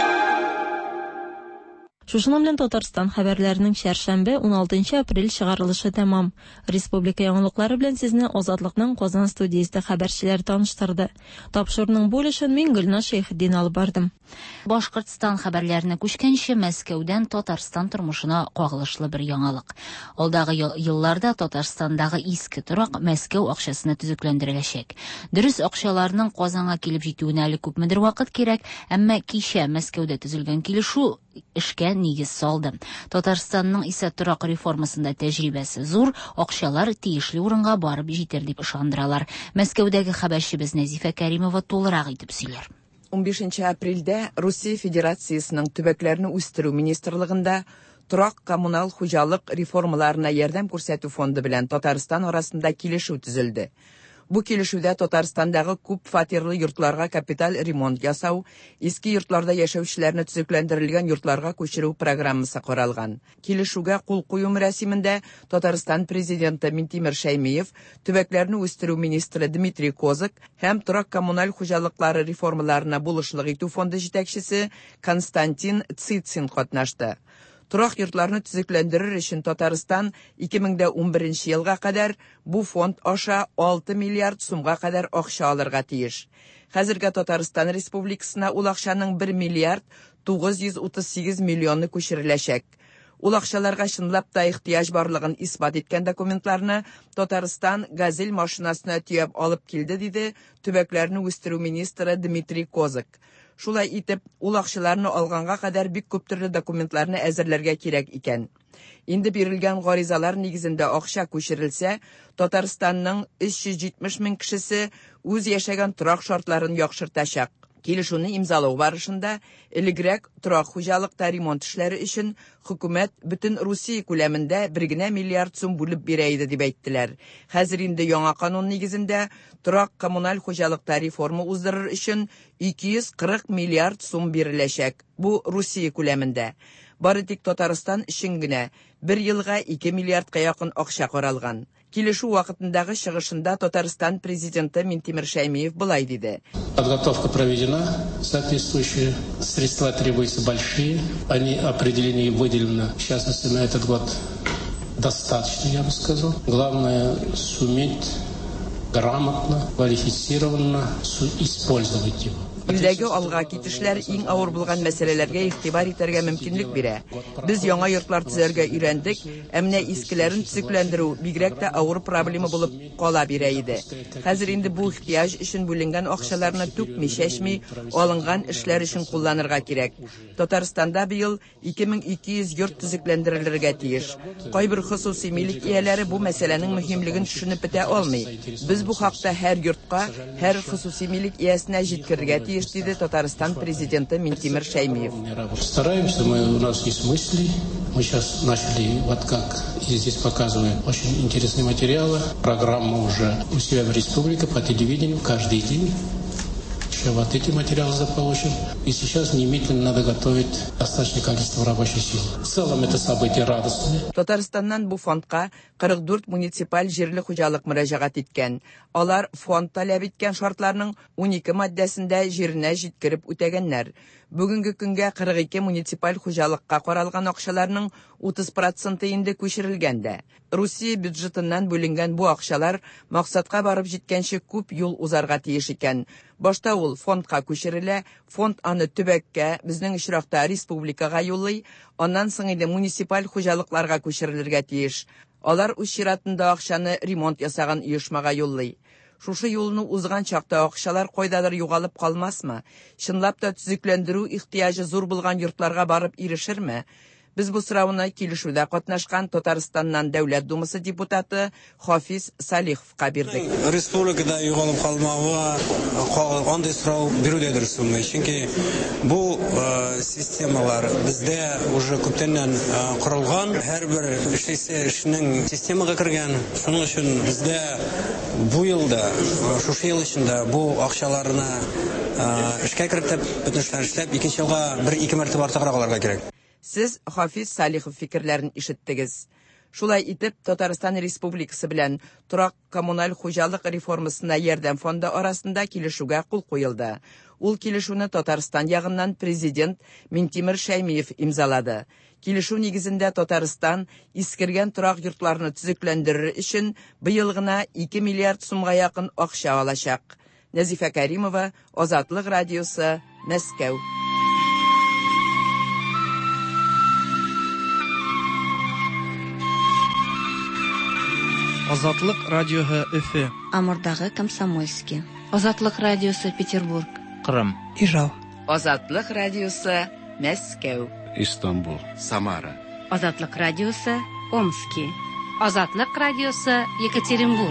Шушының белән Татарстан хәбәрләренең шәршәмбе 16 апрель чыгарылышы тәмам. Республика яңалыклары белән сезне Азатлыкның Казан студиясендә хәбәрчеләр таныштырды. Тапшырның бүлешен мин Гөлназ Шәйхетдин алып бардым. Башкортстан хәбәрләренә күчкәнче Мәскәүдән Татарстан тормышына кагылышлы бер яңалык. Алдагы елларда Татарстандагы иске торак Мәскәү акчасына төзекләндереләчәк. Дөрес, акчаларның Казанга килеп җитүенә әле күпмедер вакыт кирәк, әмма кичә Мәскәүдә төзелгән килешү эшкә нигез салды. Татарстанның исә торак реформасында тәҗрибәсе зур, акчалар тиешле урынга барып җитер дип ышандыралар. Мәскәүдәге хәбәрчебез Нәзифә Кәримова тулырак итеп сөйләр. 15 апрельдә Русия Федерациясының төбәкләрне үстерү министрлыгында торак коммунал хуҗалык реформаларына ярдәм күрсәтү фонды белән Татарстан арасында килешү төзелде. Бу килешүдә Татарстандагы күп фатирлы йортларга капиталь ремонт ясау, иске йортларда яшәүчеләрне төзекләндерелгән йортларга күчерү программасы каралган. Килешүгә кул кую мәрәсимендә Татарстан президенты Минтимер Шәймиев, төбәкләрне үстерү министры Дмитрий Козык һәм торак коммуналь хуҗалыклары реформаларына булышлык итү фонды җитәкчесе Константин Цицин катнашты. Торак йортларны төзекләндерер өчен Татарстан 2011 елга кадәр бу фонд аша 6 миллиард сумга кадәр акча алырга тиеш. Хәзергә Татарстан Республикасына ул акчаның 1 миллиард 938 миллионы күчереләчәк. Ул акчаларга чынлап та ихтыяҗ барлыгын исбат иткән документларны Татарстан газель машинасына төяп алып килде, диде төбәкләрне үстерү министры Дмитрий Козык. Шулай итеп, ул акчаларны алганга кадәр бик күп төрле документларны әзерләргә кирәк икән. Инде бирелгән гаризалар нигезендә акча күчерелсә, Татарстанның 370 мең кешесе үз яшәгән торак шартларын яхшыртачак. Килешүне имзалау барышында элегрәк торак хуҗалыкта ремонт эшләре өчен хөкүмәт бөтен Русия күләмендә 1 миллиард сум бүлеп бирә иде дип әйттеләр. Хәзер инде яңа канун нигезендә торак коммуналь хуҗалыкта реформа уздырыр өчен 240 миллиард сум биреләчәк. Бу Русия күләмендә. Бары тик Татарстан өчен генә 1 елга 2 миллиардка якын акча каралган. Килешү вакытындагы чыгышында Татарстан президенты Минтимер Шәймиев былай диде. Подготовка проведена, соответствующие средства требуются большие. Они определены и выделены, в частности, на этот год достаточно, я бы сказал. Главное суметь грамотно, квалифицированно использовать его. Илдәге алга китешләр иң авыр булган мәсьәләләргә игътибар итәргә мөмкинлек бирә. Без яңа йортлар төзәргә өйрәндек, әмма искеләрен төзекләндерү бигрәк тә авыр проблема булып кала бирә иде. Хәзер инде бу ихтыяҗ өчен бүленгән акчаларны түкми чәчми, алынган эшләр өчен кулланырга кирәк. Татарстанда быел 2200 йорт төзекләндерелергә тиеш. Кайбер хусусый милек ияләре бу мәсьәләнең мөһимлеген төшенеп бетә алмый. Без бу хакта һәр йортка, һәр хусусый милек иясенә җиткерергә тиеш, диде Татарстан президенты Минтимер Шәймиев. Стараемся, у нас есть мысли. Мы сейчас начали, вот как и здесь показываем, очень интересные материалы. Программа уже у себя в республике по телевидению каждый день. Еще вот эти материалы заполучим. И сейчас немедленно надо готовить достаточное количество рабочей силы. В целом это событие радостное. Татарстаннан бу фондка 44 муниципаль җирле хуҗалык мөрәҗәгать иткән. Алар фонд таләп иткән шартларның 12 маддәсендә җиренә җиткереп үтәгәннәр. Бүгенге көнгә 42 муниципаль хуҗалыкка каралган акчаларның 30% инде күчерелгәндә. Русия бюджетыннан бүленгән бу акчалар максатка барып җиткәнче күп юл узарга тиеш икән. Башта ул фондка күчерелә, фонд аны төбәккә, безнең ичракта республикага юллый, аннан соң инде муниципаль хуҗалыкларга күчерелергә тиеш. Алар үз чиратында акчаны ремонт ясаган оешмага юллый. Шушы юлны узган чакта акчалар кайдадыр югалып калмасмы? Чынлап та төзекләндерү ихтыяҗы зур булган йортларга барып ирешерме? Без бу сорауны килешүдә катнашкан Татарстаннан Дәүләт Думасы депутаты Хафиз Салиховка бирдек. Республикада югалып калмауы андый сорау бирүдәдер суммы. Чөнки бу системалар бездә уже күптәннән корылган, һәрбер эшнең системага кергән. Шуның өчен бездә бу елда, шушы ел эчендә бу акчаларны эшкә кертеп, бөтен эшләр эшләп, икенче елга 1-2 мәртәбә артыграк алырга кирәк. Сез Хафиз Салихов фикерләрен ишеттегез. Шулай итеп, Татарстан Республикасы белән торак коммуналь хуҗалык реформасына ярдәм фонды арасында килешүгә кул куелды. Ул килешүне Татарстан ягыннан президент Минтимер Шәймиев имзалады. Килешү нигезендә Татарстан искергән торак йортларны төзекләндерер өчен быел гына 2 миллиард сумга якын акча алачак. Нәзифә Кәримова, Азатлык радиосы, Мәскәү. Азатлык радиоһы Өфе. Амурдагы Комсомольский. Азатлык радиосы Петербург. Кырым. Ижау. Азатлык радиосы, Мәскәү. Истанбул. Самара. Азатлык радиосы Омский. Азатлык радиосы Екатеринбург.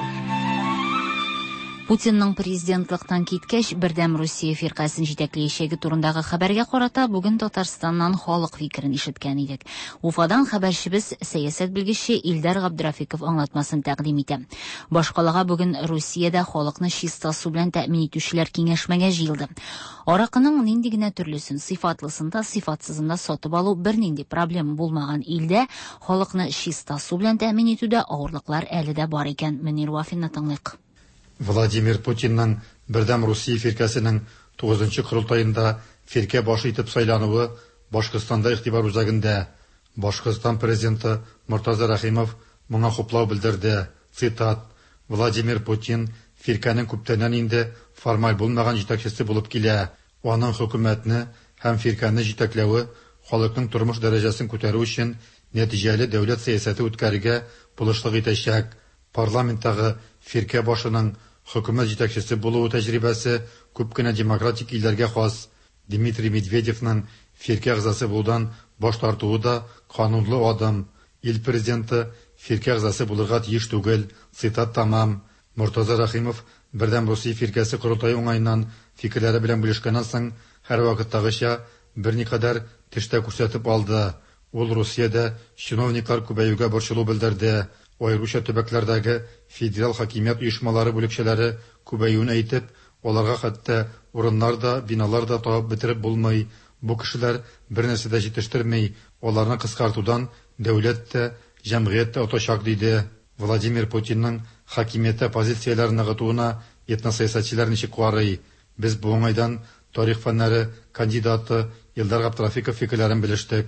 Путинның президентлыктан киткәч, бердәм Русия фиркасын җитәкләячәге турындагы хәбәргә карата бүген Татарстаннан халык фикерен ишеткән идек. Уфадан хәбәрчебез сәясәт белгече Илдар Габдрафиков аңлатмасын тәкъдим итә. Башкалага бүген Русиядә халыкны чиста су белән тәэмин итүчеләр киңәшмәгә җыелды. Аракының нинди генә төрлесен, сыйфатлысын да, сыйфатсызын да сатып алу бернинди проблема булмаган илдә халыкны чиста су белән тәэмин итүдә авырлыклар әле дә бар икән. Мөнир Вафинны тыңлыйк. Владимир Путинның бердәм Русия фиркасының 9-нчы курултаенда фирка башы итеп сайлануы Башкортстанда игътибар үзәгендә. Башкортстан президенты Муртаза Рахимов моңа хуплау белдерде. Цитат: Владимир Путин фирканың күптәннән инде формаль булмаган җитәкчесе булып килә. Аның хөкүмәтне һәм фирканы җитәкләве халыкның тормыш дәрәҗәсен күтәрү өчен нәтиҗәле дәүләт сәясәте үткәрергә булышлык итәчәк. Парламенттагы фирка башының хөкүмәт җитәкчесе булуы тәҗрибәсе күп кенә демократик илләргә хас. Дмитрий Медведевның фирка әгъзасы булудан баш тартуы да канунлы адым. Ил президенты фирка әгъзасы булырга тиеш түгел. Цитат тамам. Муртаза Рахимов бердәм Русия фиркасы курултайы уңайыннан фикерләре белән бүлешкәннән соң һәр вакыттагыча берникадәр тештә күрсәтеп алды. Ул Русиядә чиновниклар күбәюгә борчылу белдерде. Аеруча төбәкләрдәге федераль хакимият оешмалары бүлекчәләре күбәюен әйтеп, аларга хәтта урыннар да, биналар да табып бетереп булмый. Бу кешеләр бернәрсә дә җитештермәй, аларны кыскартудан дәүләт тә, җәмгыять тә отачак диде. Владимир Путинның хакимияте позицияләрен ныгытуына этносәясәтчеләр ничек карый? Без бу уңайдан тарих фәннәре кандидаты Илдар Габдрафиков фикерләрен белештек.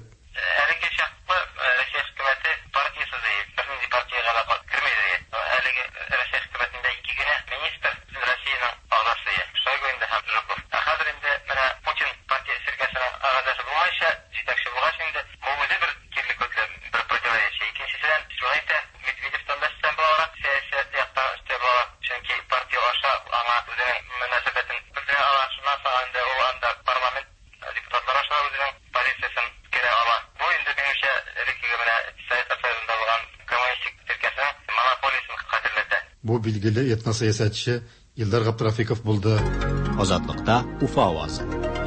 Бу билгеле этносәясәтче Илдар Габдрафиков булды. Азатлыкта Уфа авазы.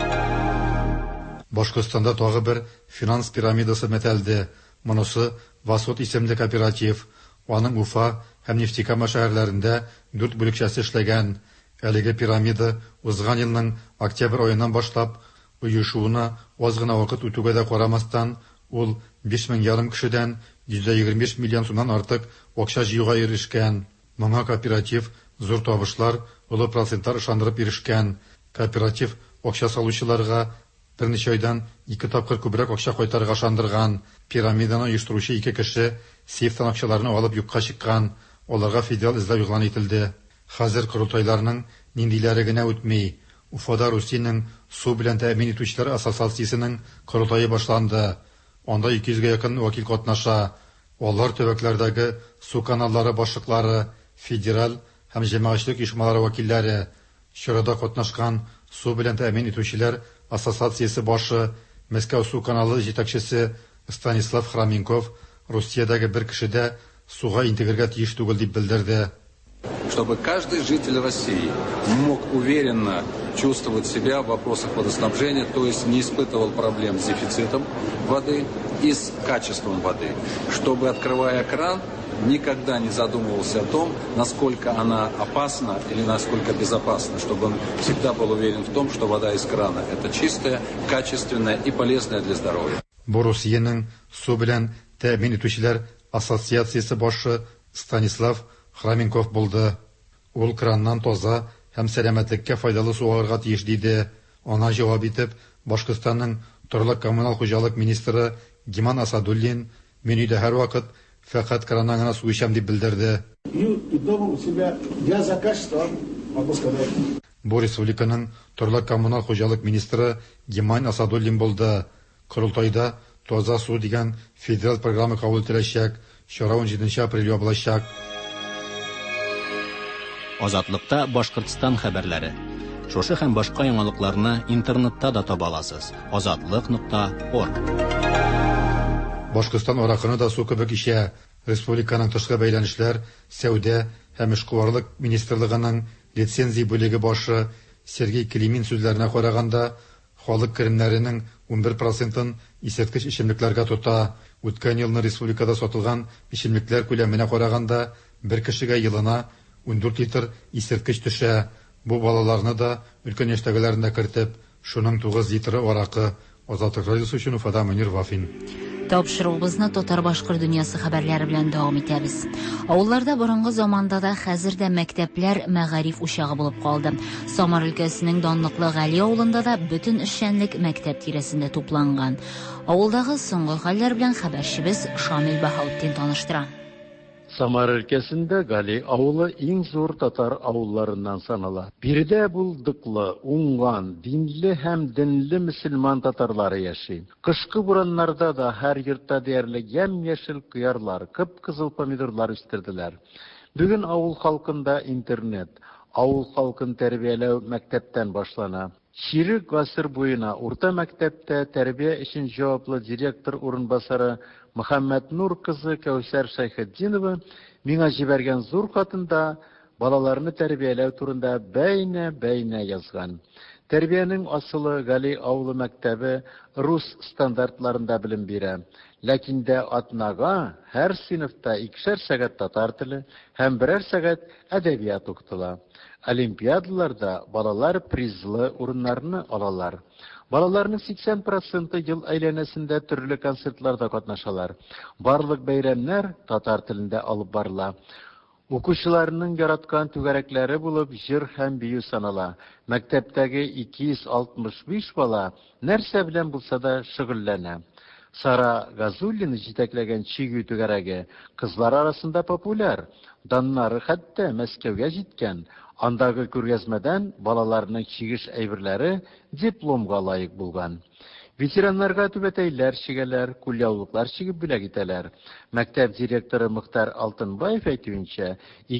Башкортстанда тагы бер финанс пирамидасы мәтәлде. Монысы Восход исемле кооператив. Аның Уфа һәм Нефтекама шәһәрләрендә 4 бүлекчәсе эшләгән. Әлеге пирамида узган елның октябрь аеннан башлап оешуына аз гына вакыт үтүгә дә карамастан, ул 5,5 кешедән 125 миллион сумнан артык акча җыюга ирешкән. Моңа кооператив зур табышлар, олы процентлар ышандырып ирешкән. Кооператив акча салучыларга берничә айдан 2 тапкыр күбрәк акча кайтарырга ышандырган. Пирамиданы оештыручы 2 кеше сейфтан акчаларны алып юкка чыккан. Аларга федераль эзләү игълан ителде. Хәзер курултайларның ниндиләре генә үтми. Уфада Русиянең су белән тәэмин итүчеләр ассоциациясенең курултайы башланды. Анда 200-гә якын вакил катнаша. Алар төбәкләрдәге су каналлары башлыклары, федераль һәм җәмәгатьчелек оешмалары вәкилләре, чарада катнашкан су белән тәэмин итүчеләр ассоциациясе башы, Мәскәү су каналы җитәкчесе Станислав Храменков Русиядәге бер кешедә суга интегрергә тиеш түгел дип белдерде. Чтобы каждый житель России мог уверенно чувствовать себя в вопросах водоснабжения, то есть не испытывал проблем с дефицитом воды и с качеством воды. Чтобы, открывая кран, никогда не задумывался о том, насколько она опасна или насколько безопасна, чтобы он всегда был уверен в том, что вода из крана – это чистая, качественная и полезная для здоровья. Бу Русиянең су белән тәэмин итүчеләр ассоциациясе башы Станислав Храменков булды. Ул краннан таза һәм сәламәтлеккә файдалы су алырга тиеш диде. Ана җавап итеп, Башкортстанның торак коммуналь хуҗалык министры Гиман Асадуллин «Мин өйдә һәр вакыт фақат краннан гына су ичәм» дип белдерде. Бу республиканың торак коммуналь хуҗалык министры Гиман Асадуллин булды. Курултайда таза су дигән федераль программа кабул ителәчәк. Чара 17 апрельгә булачак. Азатлыкта Башкортстан хәбәрләре. Шушы һәм башка яңалыкларны интернетта да таба аласыз. Azatlyk.org. Башкортстан аракыны да су кебек ичә. Республиканың тышкы бәйләнешләр, сәүдә һәм эшкуарлык министрлыгының лицензия бүлеге башы Сергей Климин сүзләренә караганда, халык керемнәренең 11%-ын исерткеч эчемлекләргә тота. Үткән елны республикада сатылган эчемлекләр күләменә караганда, бер кешегә елына 14 литр исерткеч төшә. Бу балаларны да өлкән яшьтәгеләренә кертеп, шуның 9 литры аракы. Азатлык радиосы өчен Уфада Мөнир Вафин. Тапшыруыбызны Татар-Башкорт дөньясы хәбәрләре белән дәвам итәбез. Авылларда борынгы заманда да хәзер дә мәктәпләр мәгариф учагы булып калды. Самар өлкәсенең данлыклы Гали авылында да бөтен эшчәнлек мәктәп тирәсендә тупланган. Авылдагы соңгы хәлләр белән хәбәрчебез Шамил Баһаутдин таныштыра. Самар өлкәсендә Гали авылы иң зур татар авылларыннан санала. Биредә булдыклы, уңган, динле һәм динле мөселман татарлары яши. Кышкы бураннарда да һәр йортта диярлек ямь-яшел кыярлар, кып-кызыл помидорлар үстерделәр. Бүген авыл халкында интернет, авыл халкын тәрбияләү мәктәптән башлана. Чирек гасыр буена урта мәктәптә тәрбия өчен җаваплы директор урынбасары Мөхәммәд Нур кызы Кәүсәр Шайхетдинова миңа җибәргән зур хатында балаларны тәрбияләү турында бәйнә язган. Тәрбиянең асылы Гали авылы мәктәбе рус стандартларында белем бирә. Ләкин дә атнага һәр сыйныфта 2 сәгать татар теле һәм 1 сәгать әдәбият укытыла. Олимпиадаларда балалар призлы урыннарны алалар. Балаларның 80% ел әйләнәсендә төрле концертларда катнашалар. Барлык бәйрәмнәр татар телендә алып барыла. Укучыларның яраткан түгәрәкләре булып җыр һәм бию санала. Мәктәптәге 265 бала нәрсә белән булса да шөгыльләнә. Сара Газуллина җитәкләгән чигү түгәрәге кызлар арасында популяр. Даннары хәтта Мәскәүгә җиткән. Андагы күргәзмәдән балаларның чигеш әйберләре дипломга лаек булган. Ветераннарга түбәтәйләр чигәләр, күлъяулыклар чигеп бүләк итәләр. Мәктәп директоры Мөхтәр Алтынбаев әйтүенчә,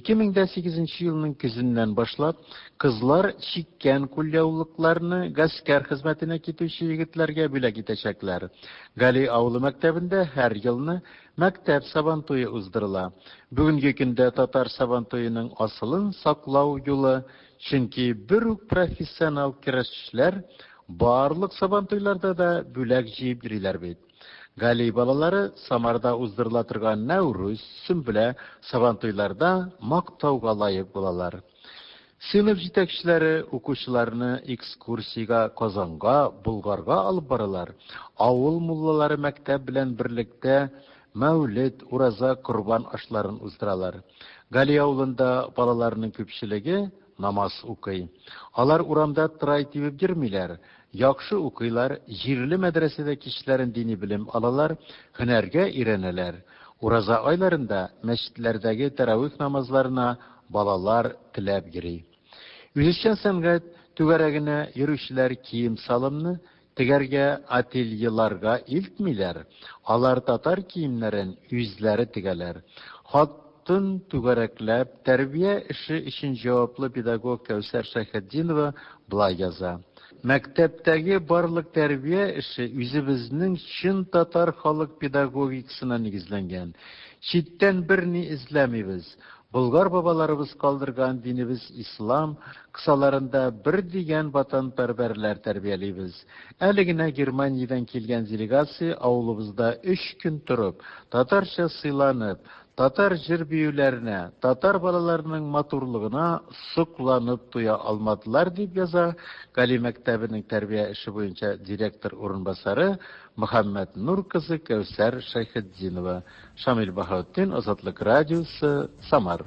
2008 елның көзеннән башлап кызлар чиккән күлъяулыкларны гаскәр хезмәтенә китүче егетләргә бүләк итәчәкләр. Гали авылы мәктәбендә һәр елны мәктәп сабантуе уздырыла. Бүгенге көндә татар сабантуеның асылын саклау юлы, чөнки бер үк профессионал көрәшчеләр барлык сабантуйларда да бүләк җыеп йөриләр бит. Гали балалары Самарда уздырыла торган Нәүрүз, Сөмбелә сабантуйларда мактауга лаек булалар. Сыйныф җитәкчеләре укучыларны экскурсиягә Казанга, Булгарга алып баралар. Авыл муллалары мәктәп белән берлектә Мәүлид, ураза, курбан ашларын уздыралар. Гали авылында балаларның күпчелеге намаз укый. Алар урамда тырай тибеп йөрмиләр. Яхшы укыйлар, җирле мәдрәсәдә кичләрен дини белем алалар, һөнәргә өйрәнәләр. Ураза айларында мәчетләрдәге таравих намазларына балалар теләп йөри. Үзешчән сәнгать түгәрәгенә йөрүчеләр кием салымны тегәргә ательеларга илтмиләр. Алар татар киемнәрен үзләре тегәләр. Хатын түгәрәкләп тәрбия эше өчен җаваплы педагог Кәүсәр Шайхетдинова булай яза. Мәктәптәге барлык тәрбия эше үзебезнең чын татар халык педагогикасына нигезләнгән. Читтән берни эзләмибез. Болгар бабаларыбыз калдырган динебез ислам, кысаларында бер дигән ватанпәрвәрләр тәрбиялибез. Әле генә Германиядән килгән делегация авылыбызда 3 көн торып, татарча сыйланып, татар җыр биюләренә, татар балаларының матурлыгына сокланып туя алмадылар, дип яза Гали мәктәбенең тәрбия эше буенча директор урынбасары Мөхәммәд Нур кызы Кәүсәр Шайхетдинова. Шамил Баһаутдин, Азатлык радиосы, Самар.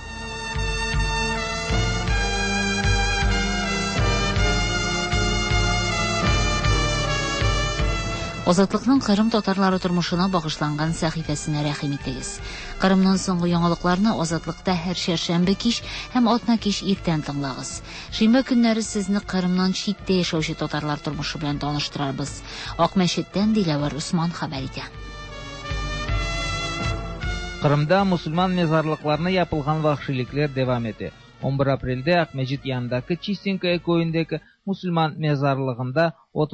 Азатлыкның Кырым татарлары тормышына багышланган сәхифәсенә рәхим итегез. Кырымнан соңгы яңалыкларны Азатлыкта һәр шәршәмбе кич һәм атна кич иртән тыңлагыз. Шимбә көннәре сезне Кырымнан читтә яшәүче татарлар тормышы белән таныштырабыз. Акмәчеттән Диләвар Усман хәбәр итә. Кырымда мусульман мезарлыкларына япылган вахшиликләр дәвам итә. 11 апрельдә Акмәчет янындагы Чистенькая көендәге мусульман мезарлыгында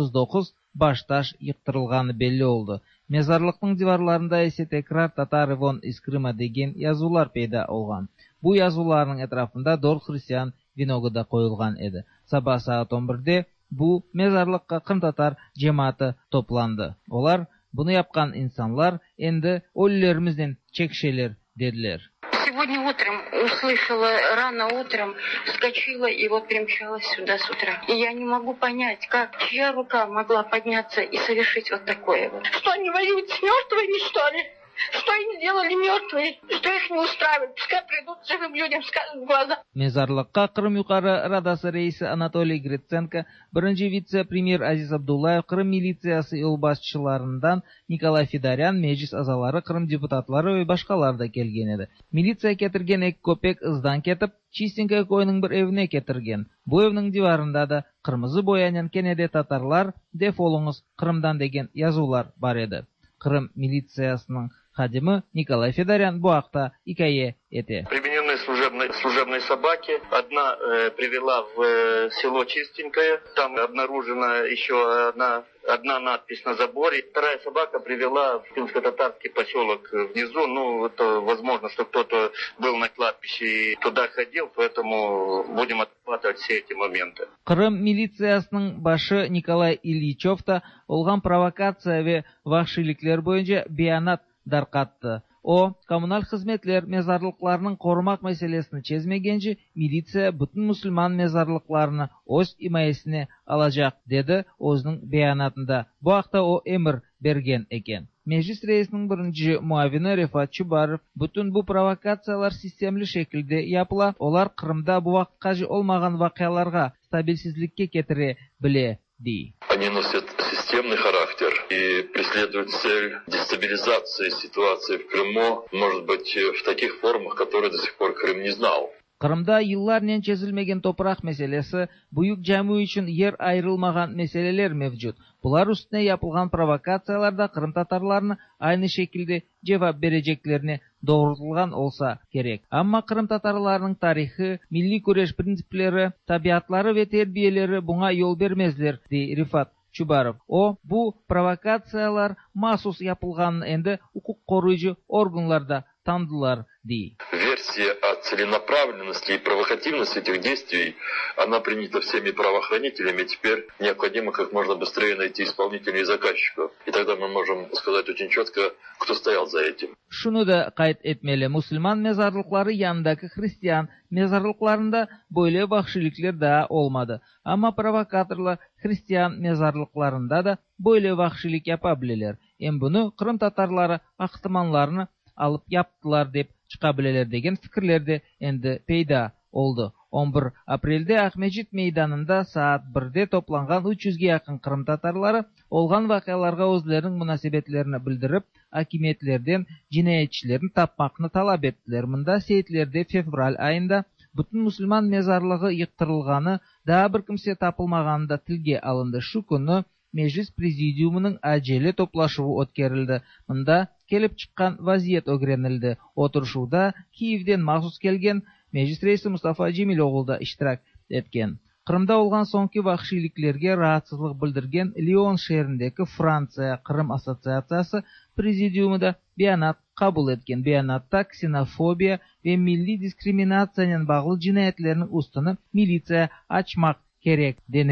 39 башташ йыктырылганы белли oldu. Мезарлыкның диварларында исә текрар татар вон из Крыма деген язулар пайда olgan. Бу язуларның этрafында дор христиан винограда коелган иде. Саба саат 11-дә бу мезарлыкка кырым татар җәмәгате топланды. Олар буны япкан инсанлар энди өлләребездән чекшелер диделәр. Сегодня утром услышала, рано утром вскочила и вот примчалась сюда с утра. И я не могу понять, как чья рука могла подняться и совершить вот такое вот. Что они воюют с мертвыми, что ли? Что им сделали мертвые? Что их не устраивает? Пускай придут живым людям, скажут в глаза. Мезарлыкка Кырым юқары радасы рейсы Анатолий Гриценко, бірінші вице-премьер Азиз Абдуллаев, Кырым милициясы ел басшыларынан Николай Федорян, мәжлис азалары, Кырым депутатлары ve башкалар да келген еді. Милиция кетірген ek көпек ыздан кетіп, Чистенькая көйінің бір evine кетірген. Бұл evнің диварында да қырмызы боянен кенеде татарлар, дефолыңыз Кырымдан деген язулар бар еді. Кырым милициясының хадимы Николай Федорян бу хакта хикая этә. Примененные служебные собаки. Одна привела в село Чистенькое. Там обнаружена еще одна надпись на заборе. Вторая собака привела в крымско-татарский поселок внизу. Ну, это возможно, что кто-то был на кладбище и туда ходил, поэтому будем отрабатывать все эти моменты. Кырым милициясының башы Николай Ильичев та олган провокация ве вахшиликлер боюнча биянат даркатты. О, коммуналь хезмәтләр мезарлыкларның корумак мәсьәлесен чезмәгәнче, милиция бүтән мусульман мезарлыкларны үз имаясенә алачак, диде өзенең баянатында. Бу вакытта о эмир берген икән. Мәҗлис рәисенең беренче муавины Рифат Чубаров бүтән бу провокациялар системле шәкелдә япыла, олар Кырымда бу вакытка олмаган вакыяларга стабильсезлеккә китерә белә, ди. Они носят системный характер и преследуют цель дестабилизации ситуации в Крыму, может быть, в таких формах, которые до сих пор Крым не знал. Кырымда елларнен чезелмәгән топрак мәсьәлесе, буюк җәмгыять өчен ер айрылмаган мәсьәләләр мевҗут. Булар өстенә япылган провокацияларда Кырым татарларны aynı şekilde җавап бирәҗәкләрне doğrultulgan olsa керек. Әмма Кырым татарларының тарихы, милли көрәш принциплары, табиатлары ва тәрбияләре буңа юл бермәсләр, ди Рифат Чубаров. О, бу провокациялар масус япылганын энди укук коруучу органларда тандылар, ди. Версия о целенаправленности и провокативности этих действий, она принята всеми правоохранителями. Теперь необходимо как можно быстрее найти исполнителей и заказчиков. И тогда мы можем сказать очень четко, кто стоял за этим. Шуны да кайт этмеле. Мусульман мезарлыклары янындагы христиан мезарлыкларында böyle вахшиликлер да olmadı. Ama провокаторлар христиан мезарлыкларында да böyle вахшилик япа билелер. Bunu Кырым татарлары актыманларны алып яптылар деп чыга билелер деген фикерлерде энди пейда oldu. 11 апрелде Акмәчет мейданында саат 1-дә топланган 300-ге якын Кырым татарлары олган вакыяларга үзләренең мөнәсәбәтләрен белдереп, хакимиятләрдән җинаятьчеләрне тапмакны талап иттеләр. Монда сейтләрдә февраль айында бүтән мусульман мезарлыгы йыктырылганы, да бер кимсә тапылмаганы телгә алынды. Шу көнне Мәҗлис президиумының аҗеле топлашуы үткәрелде. Монда келип чыккан вазият öğrenildi. Отырышуда Киевден махсус келген Мәҗлис рәисе Мустафа Җемил оглы да иштирак etken. Кырымда olgan соңгы вахшиликләргә раһатсызлык белдергән Лион шәһәрендәге Франция Кырым ассоциациясе президиумы да биянат кабул etken. Биянатта ксенофобия ва милли дискриминациянан баглы җинаятләрнең устын милиция ачмак керек дениле.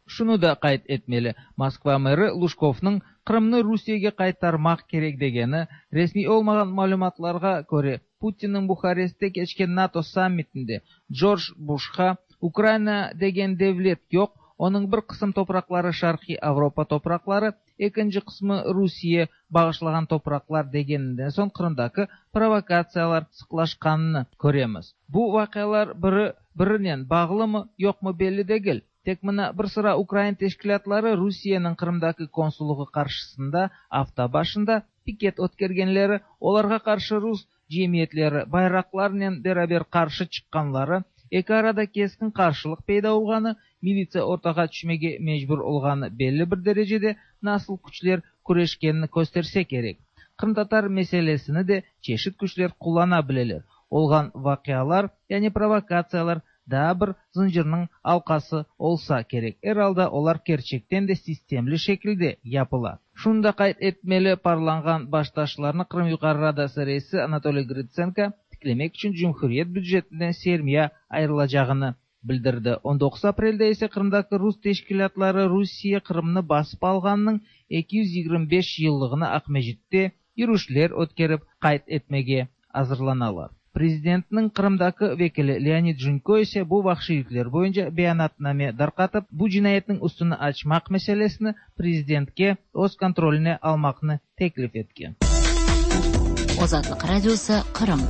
Шуны да кайт этмели. Москва мэры Лужковның Кырымны Русияга кайтармак керек дегени ресми олмаган маалыматларга көрө Путинның Бухарестте кечкен НАТО саммитинде Джордж Бушка Украина деген devlet yok, onun bir kısım toprakları Şarkı Avropa toprakları, ikinci kısmı Rusiya bağışlagan topraklar degeninden son Kırımdaki provokatsiyalar sıklaşkanını göremiz. Bu vakalar birinen bağlı mı yok mu belli değil. Tek mına bir sıra Ukrayna teşkilatları Rusiyanın Kırımdaki konsulluğu karşısında hafta başında piket ötkergenleri, olarga karşı Rus cemiyetleri bayraklarla beraber karşı çıkkanları, Эки арада keskin каршылык пайда болганы, милиция ортага түшмөгө мажбур болганы белли бир дережеде насыл күчлөр күрөшкенин көстөрсө керек. Кырым татар маселесини де чешит күчлөр куллана билелер. Олган вакыялар, яни провокациялар да бир зынжырның алкасы олса керек. Эралда олар керчектен де системли шекилде япыла. Шунда кайт этмели парланган башташларны Кырым Юкары Радасы рейси Анатолий Гриценко тиклемек үчүн Cumhuriyet бюджетинен сермия айрылажагын билдирди. 19 апрелде эсе Кырымдагы рус тешкилатлары Русия Кырымны басып алганның 225 жылдыгына Акмежитте юрушлер өткөрүп кайт этмеге азырланалар. Президентнин Кырымдагы векили Леонид Жунько эсе бу вахшиликтер боюнча баянатнаме даркатып, бу жинаяттын устун ачмак маселесini президентке өз контролуна алмакны теклиф эткен. Озатлык радиосы Кырым.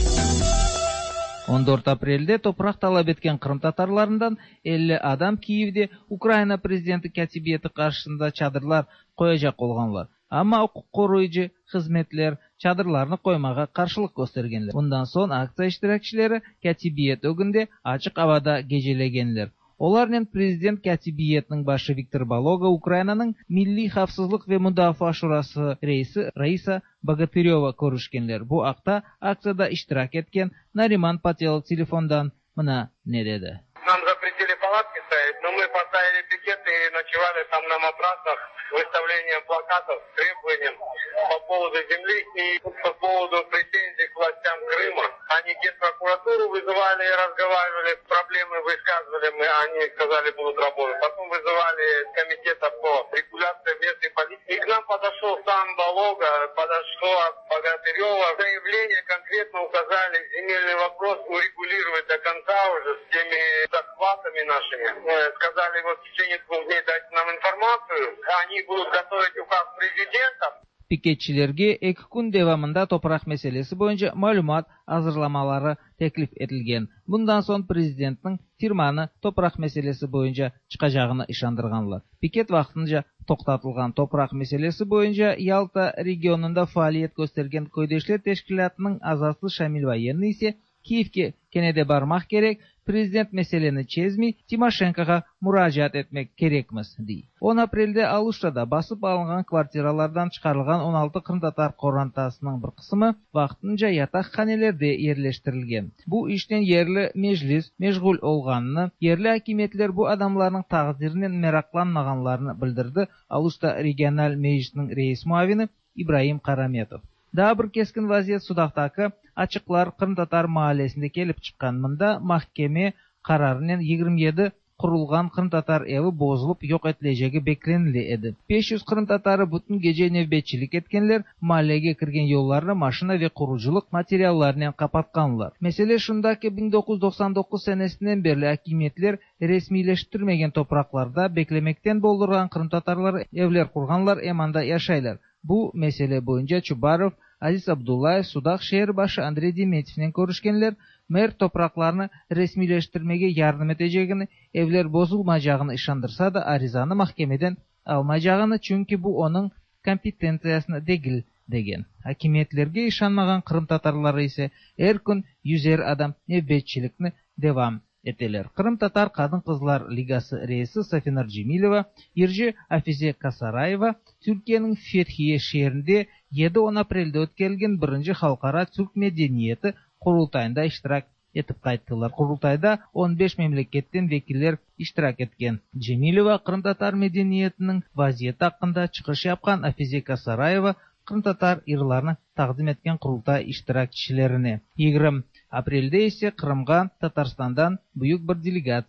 14 апрелде топrak талап etken Kırım Tatarlarından 50 adam Kiyev'de Ukrayna prezidenti katibiyeti karşısında çadırlar koyacak olganlar. Ama hukuk koruyucu hizmetler çadırlarını koymağa karşılık göstergenler. Bundan son aksiya iştirakçıları katibiyet ögünde açık havada gecelegenler. Olarla prezident katibiyetinin başı Viktor Baloga Ukrayna'nın Milli Hafsızlık ve Müdafaa Şurası reisi Raisa Bogatyreva görüşkenler. Bu akta aksiyada iştirak etken Nariman Patelov telefondan mına ne dedi? Нам запретили палатки ставить, но мы поставили пикеты и ночевали там на матрасах, выставлением плакатов с требованием по поводу земли и по поводу претензий к властям Крыма. Они Генпрокуратуру вызывали и разговаривали, проблемы высказывали мы, они сказали, будут работать. Потом вызывали комитета по регуляции местной политики. И к нам подошел сам Балога, подошла Богатырева. Заявление конкретно указали земельный вопрос урегулировать до конца уже с теми захватами нашими. Сказали, вот в течение 2 дней дать нам информацию. Они будут готовить указ президента. Piketçilerge 2 gün devamında toprak meselesi boyunca malumat hazırlamaları teklif edilgen. Bundan son prezidentning firmanı toprak meselesi boyunca çıkacağını işandırganlar. Piket vaqtınca toxtatılgan toprak meselesi boyunca Yalta regionunda faaliyet göstergen Koydeşler Teşkilatı'nın azası Şamil Vayenni ise Kiyev'e kenede barmak gerek, prezident meseleni çözmey, Timoshenko'ga müracaat etmek gerekmez, dey. 10 aprelde Aluşra'da basıp alıngan kvartiralardan çıkarılgan 16 Kırım Tatar korantasının bir kısmı vaqtınca yatakhanelerde yerleştirilgen. Bu işten yerli meclis meşgul olganını, yerli hakimiyetler bu adamların taqdirinin meraklanmaganlarını bildirdi Aluşta Regional Meclisinin reis muavini İbrahim Karametov. Daha bir keskin vaziyet Sudaktaki açıklar Kırım Tatar mahallesinde kelip çıkan mında mahkeme kararının 27 kurulgan Kırım Tatar evi bozulup yok etileceği beklenili edi. 500 Kırım Tatarı bütün gece nöbetçilik etkenler mahallege kirgen yollarını maşina ve kuruculuk materyallarından kapatkanlar. Mesele şundaki 1999 senesinden beri hakimiyetler resmileştirmegen topraklarda beklemekten boldurgan Kırım Tatarları evler kurganlar emanda yaşaylar. Bu mesele boyunca Çubarov, Aziz Abdullayev, Sudak şehirbaşı Andrey Demetov'le görüşkenler, mer topraklarını resmileştirmege yardım edeceğini, evler bozulmayacağını işandırsa da arizanı mahkemeden almayacağını, çünkü bu onun kompetensiyasına değil degen. Hakimiyetlerge işanmagan Kırım Tatarları ise her gün 100'er adam nöbetçilikni devam eteler. Kırım Tatar Kadın Kızlar Ligası reisi Safinar Cemilova, Irji Afize Kasarayeva, Türkiye'nin Fethiye şehrinde 7-10 aprelde ötkelgen 1. Halkara Türk Medeniyeti kurultayında iştirak etip kayıttılar. Kurultayda 15 memleketten vekiller iştirak etken. Cemilova Kırım Tatar medeniyetinin vaziyeti hakkında çıkış yapkan Afize Kasarayeva, Kırım Tatar irlarını takdim etken kurultay iştirakçilerine. 20 aprelde ise Kırımga Tatarstan'dan büyük bir delegatsiya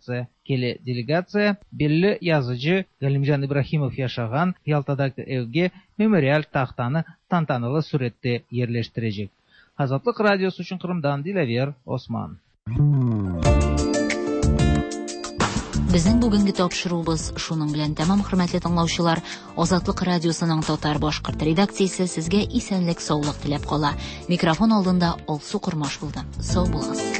Келе делегация белле язычы Галимжан Ибрахимов яшаган Ялтадагы evге мемориаль тахтаны тантаналы суретте ерлештирежек. Азатлык радиосы үчүн Кырымдан Дилавер Осман. Безнең бүгенге тапшыруыбыз шуның белән тәмам, хөрмәтле тыңлаучылар. Азатлык радиосының татар-башкорт редакциясе сезгә исәнлек, саулык теләп кала. Микрофон алдында Алсу Курмаш булды. Сау булыгыз.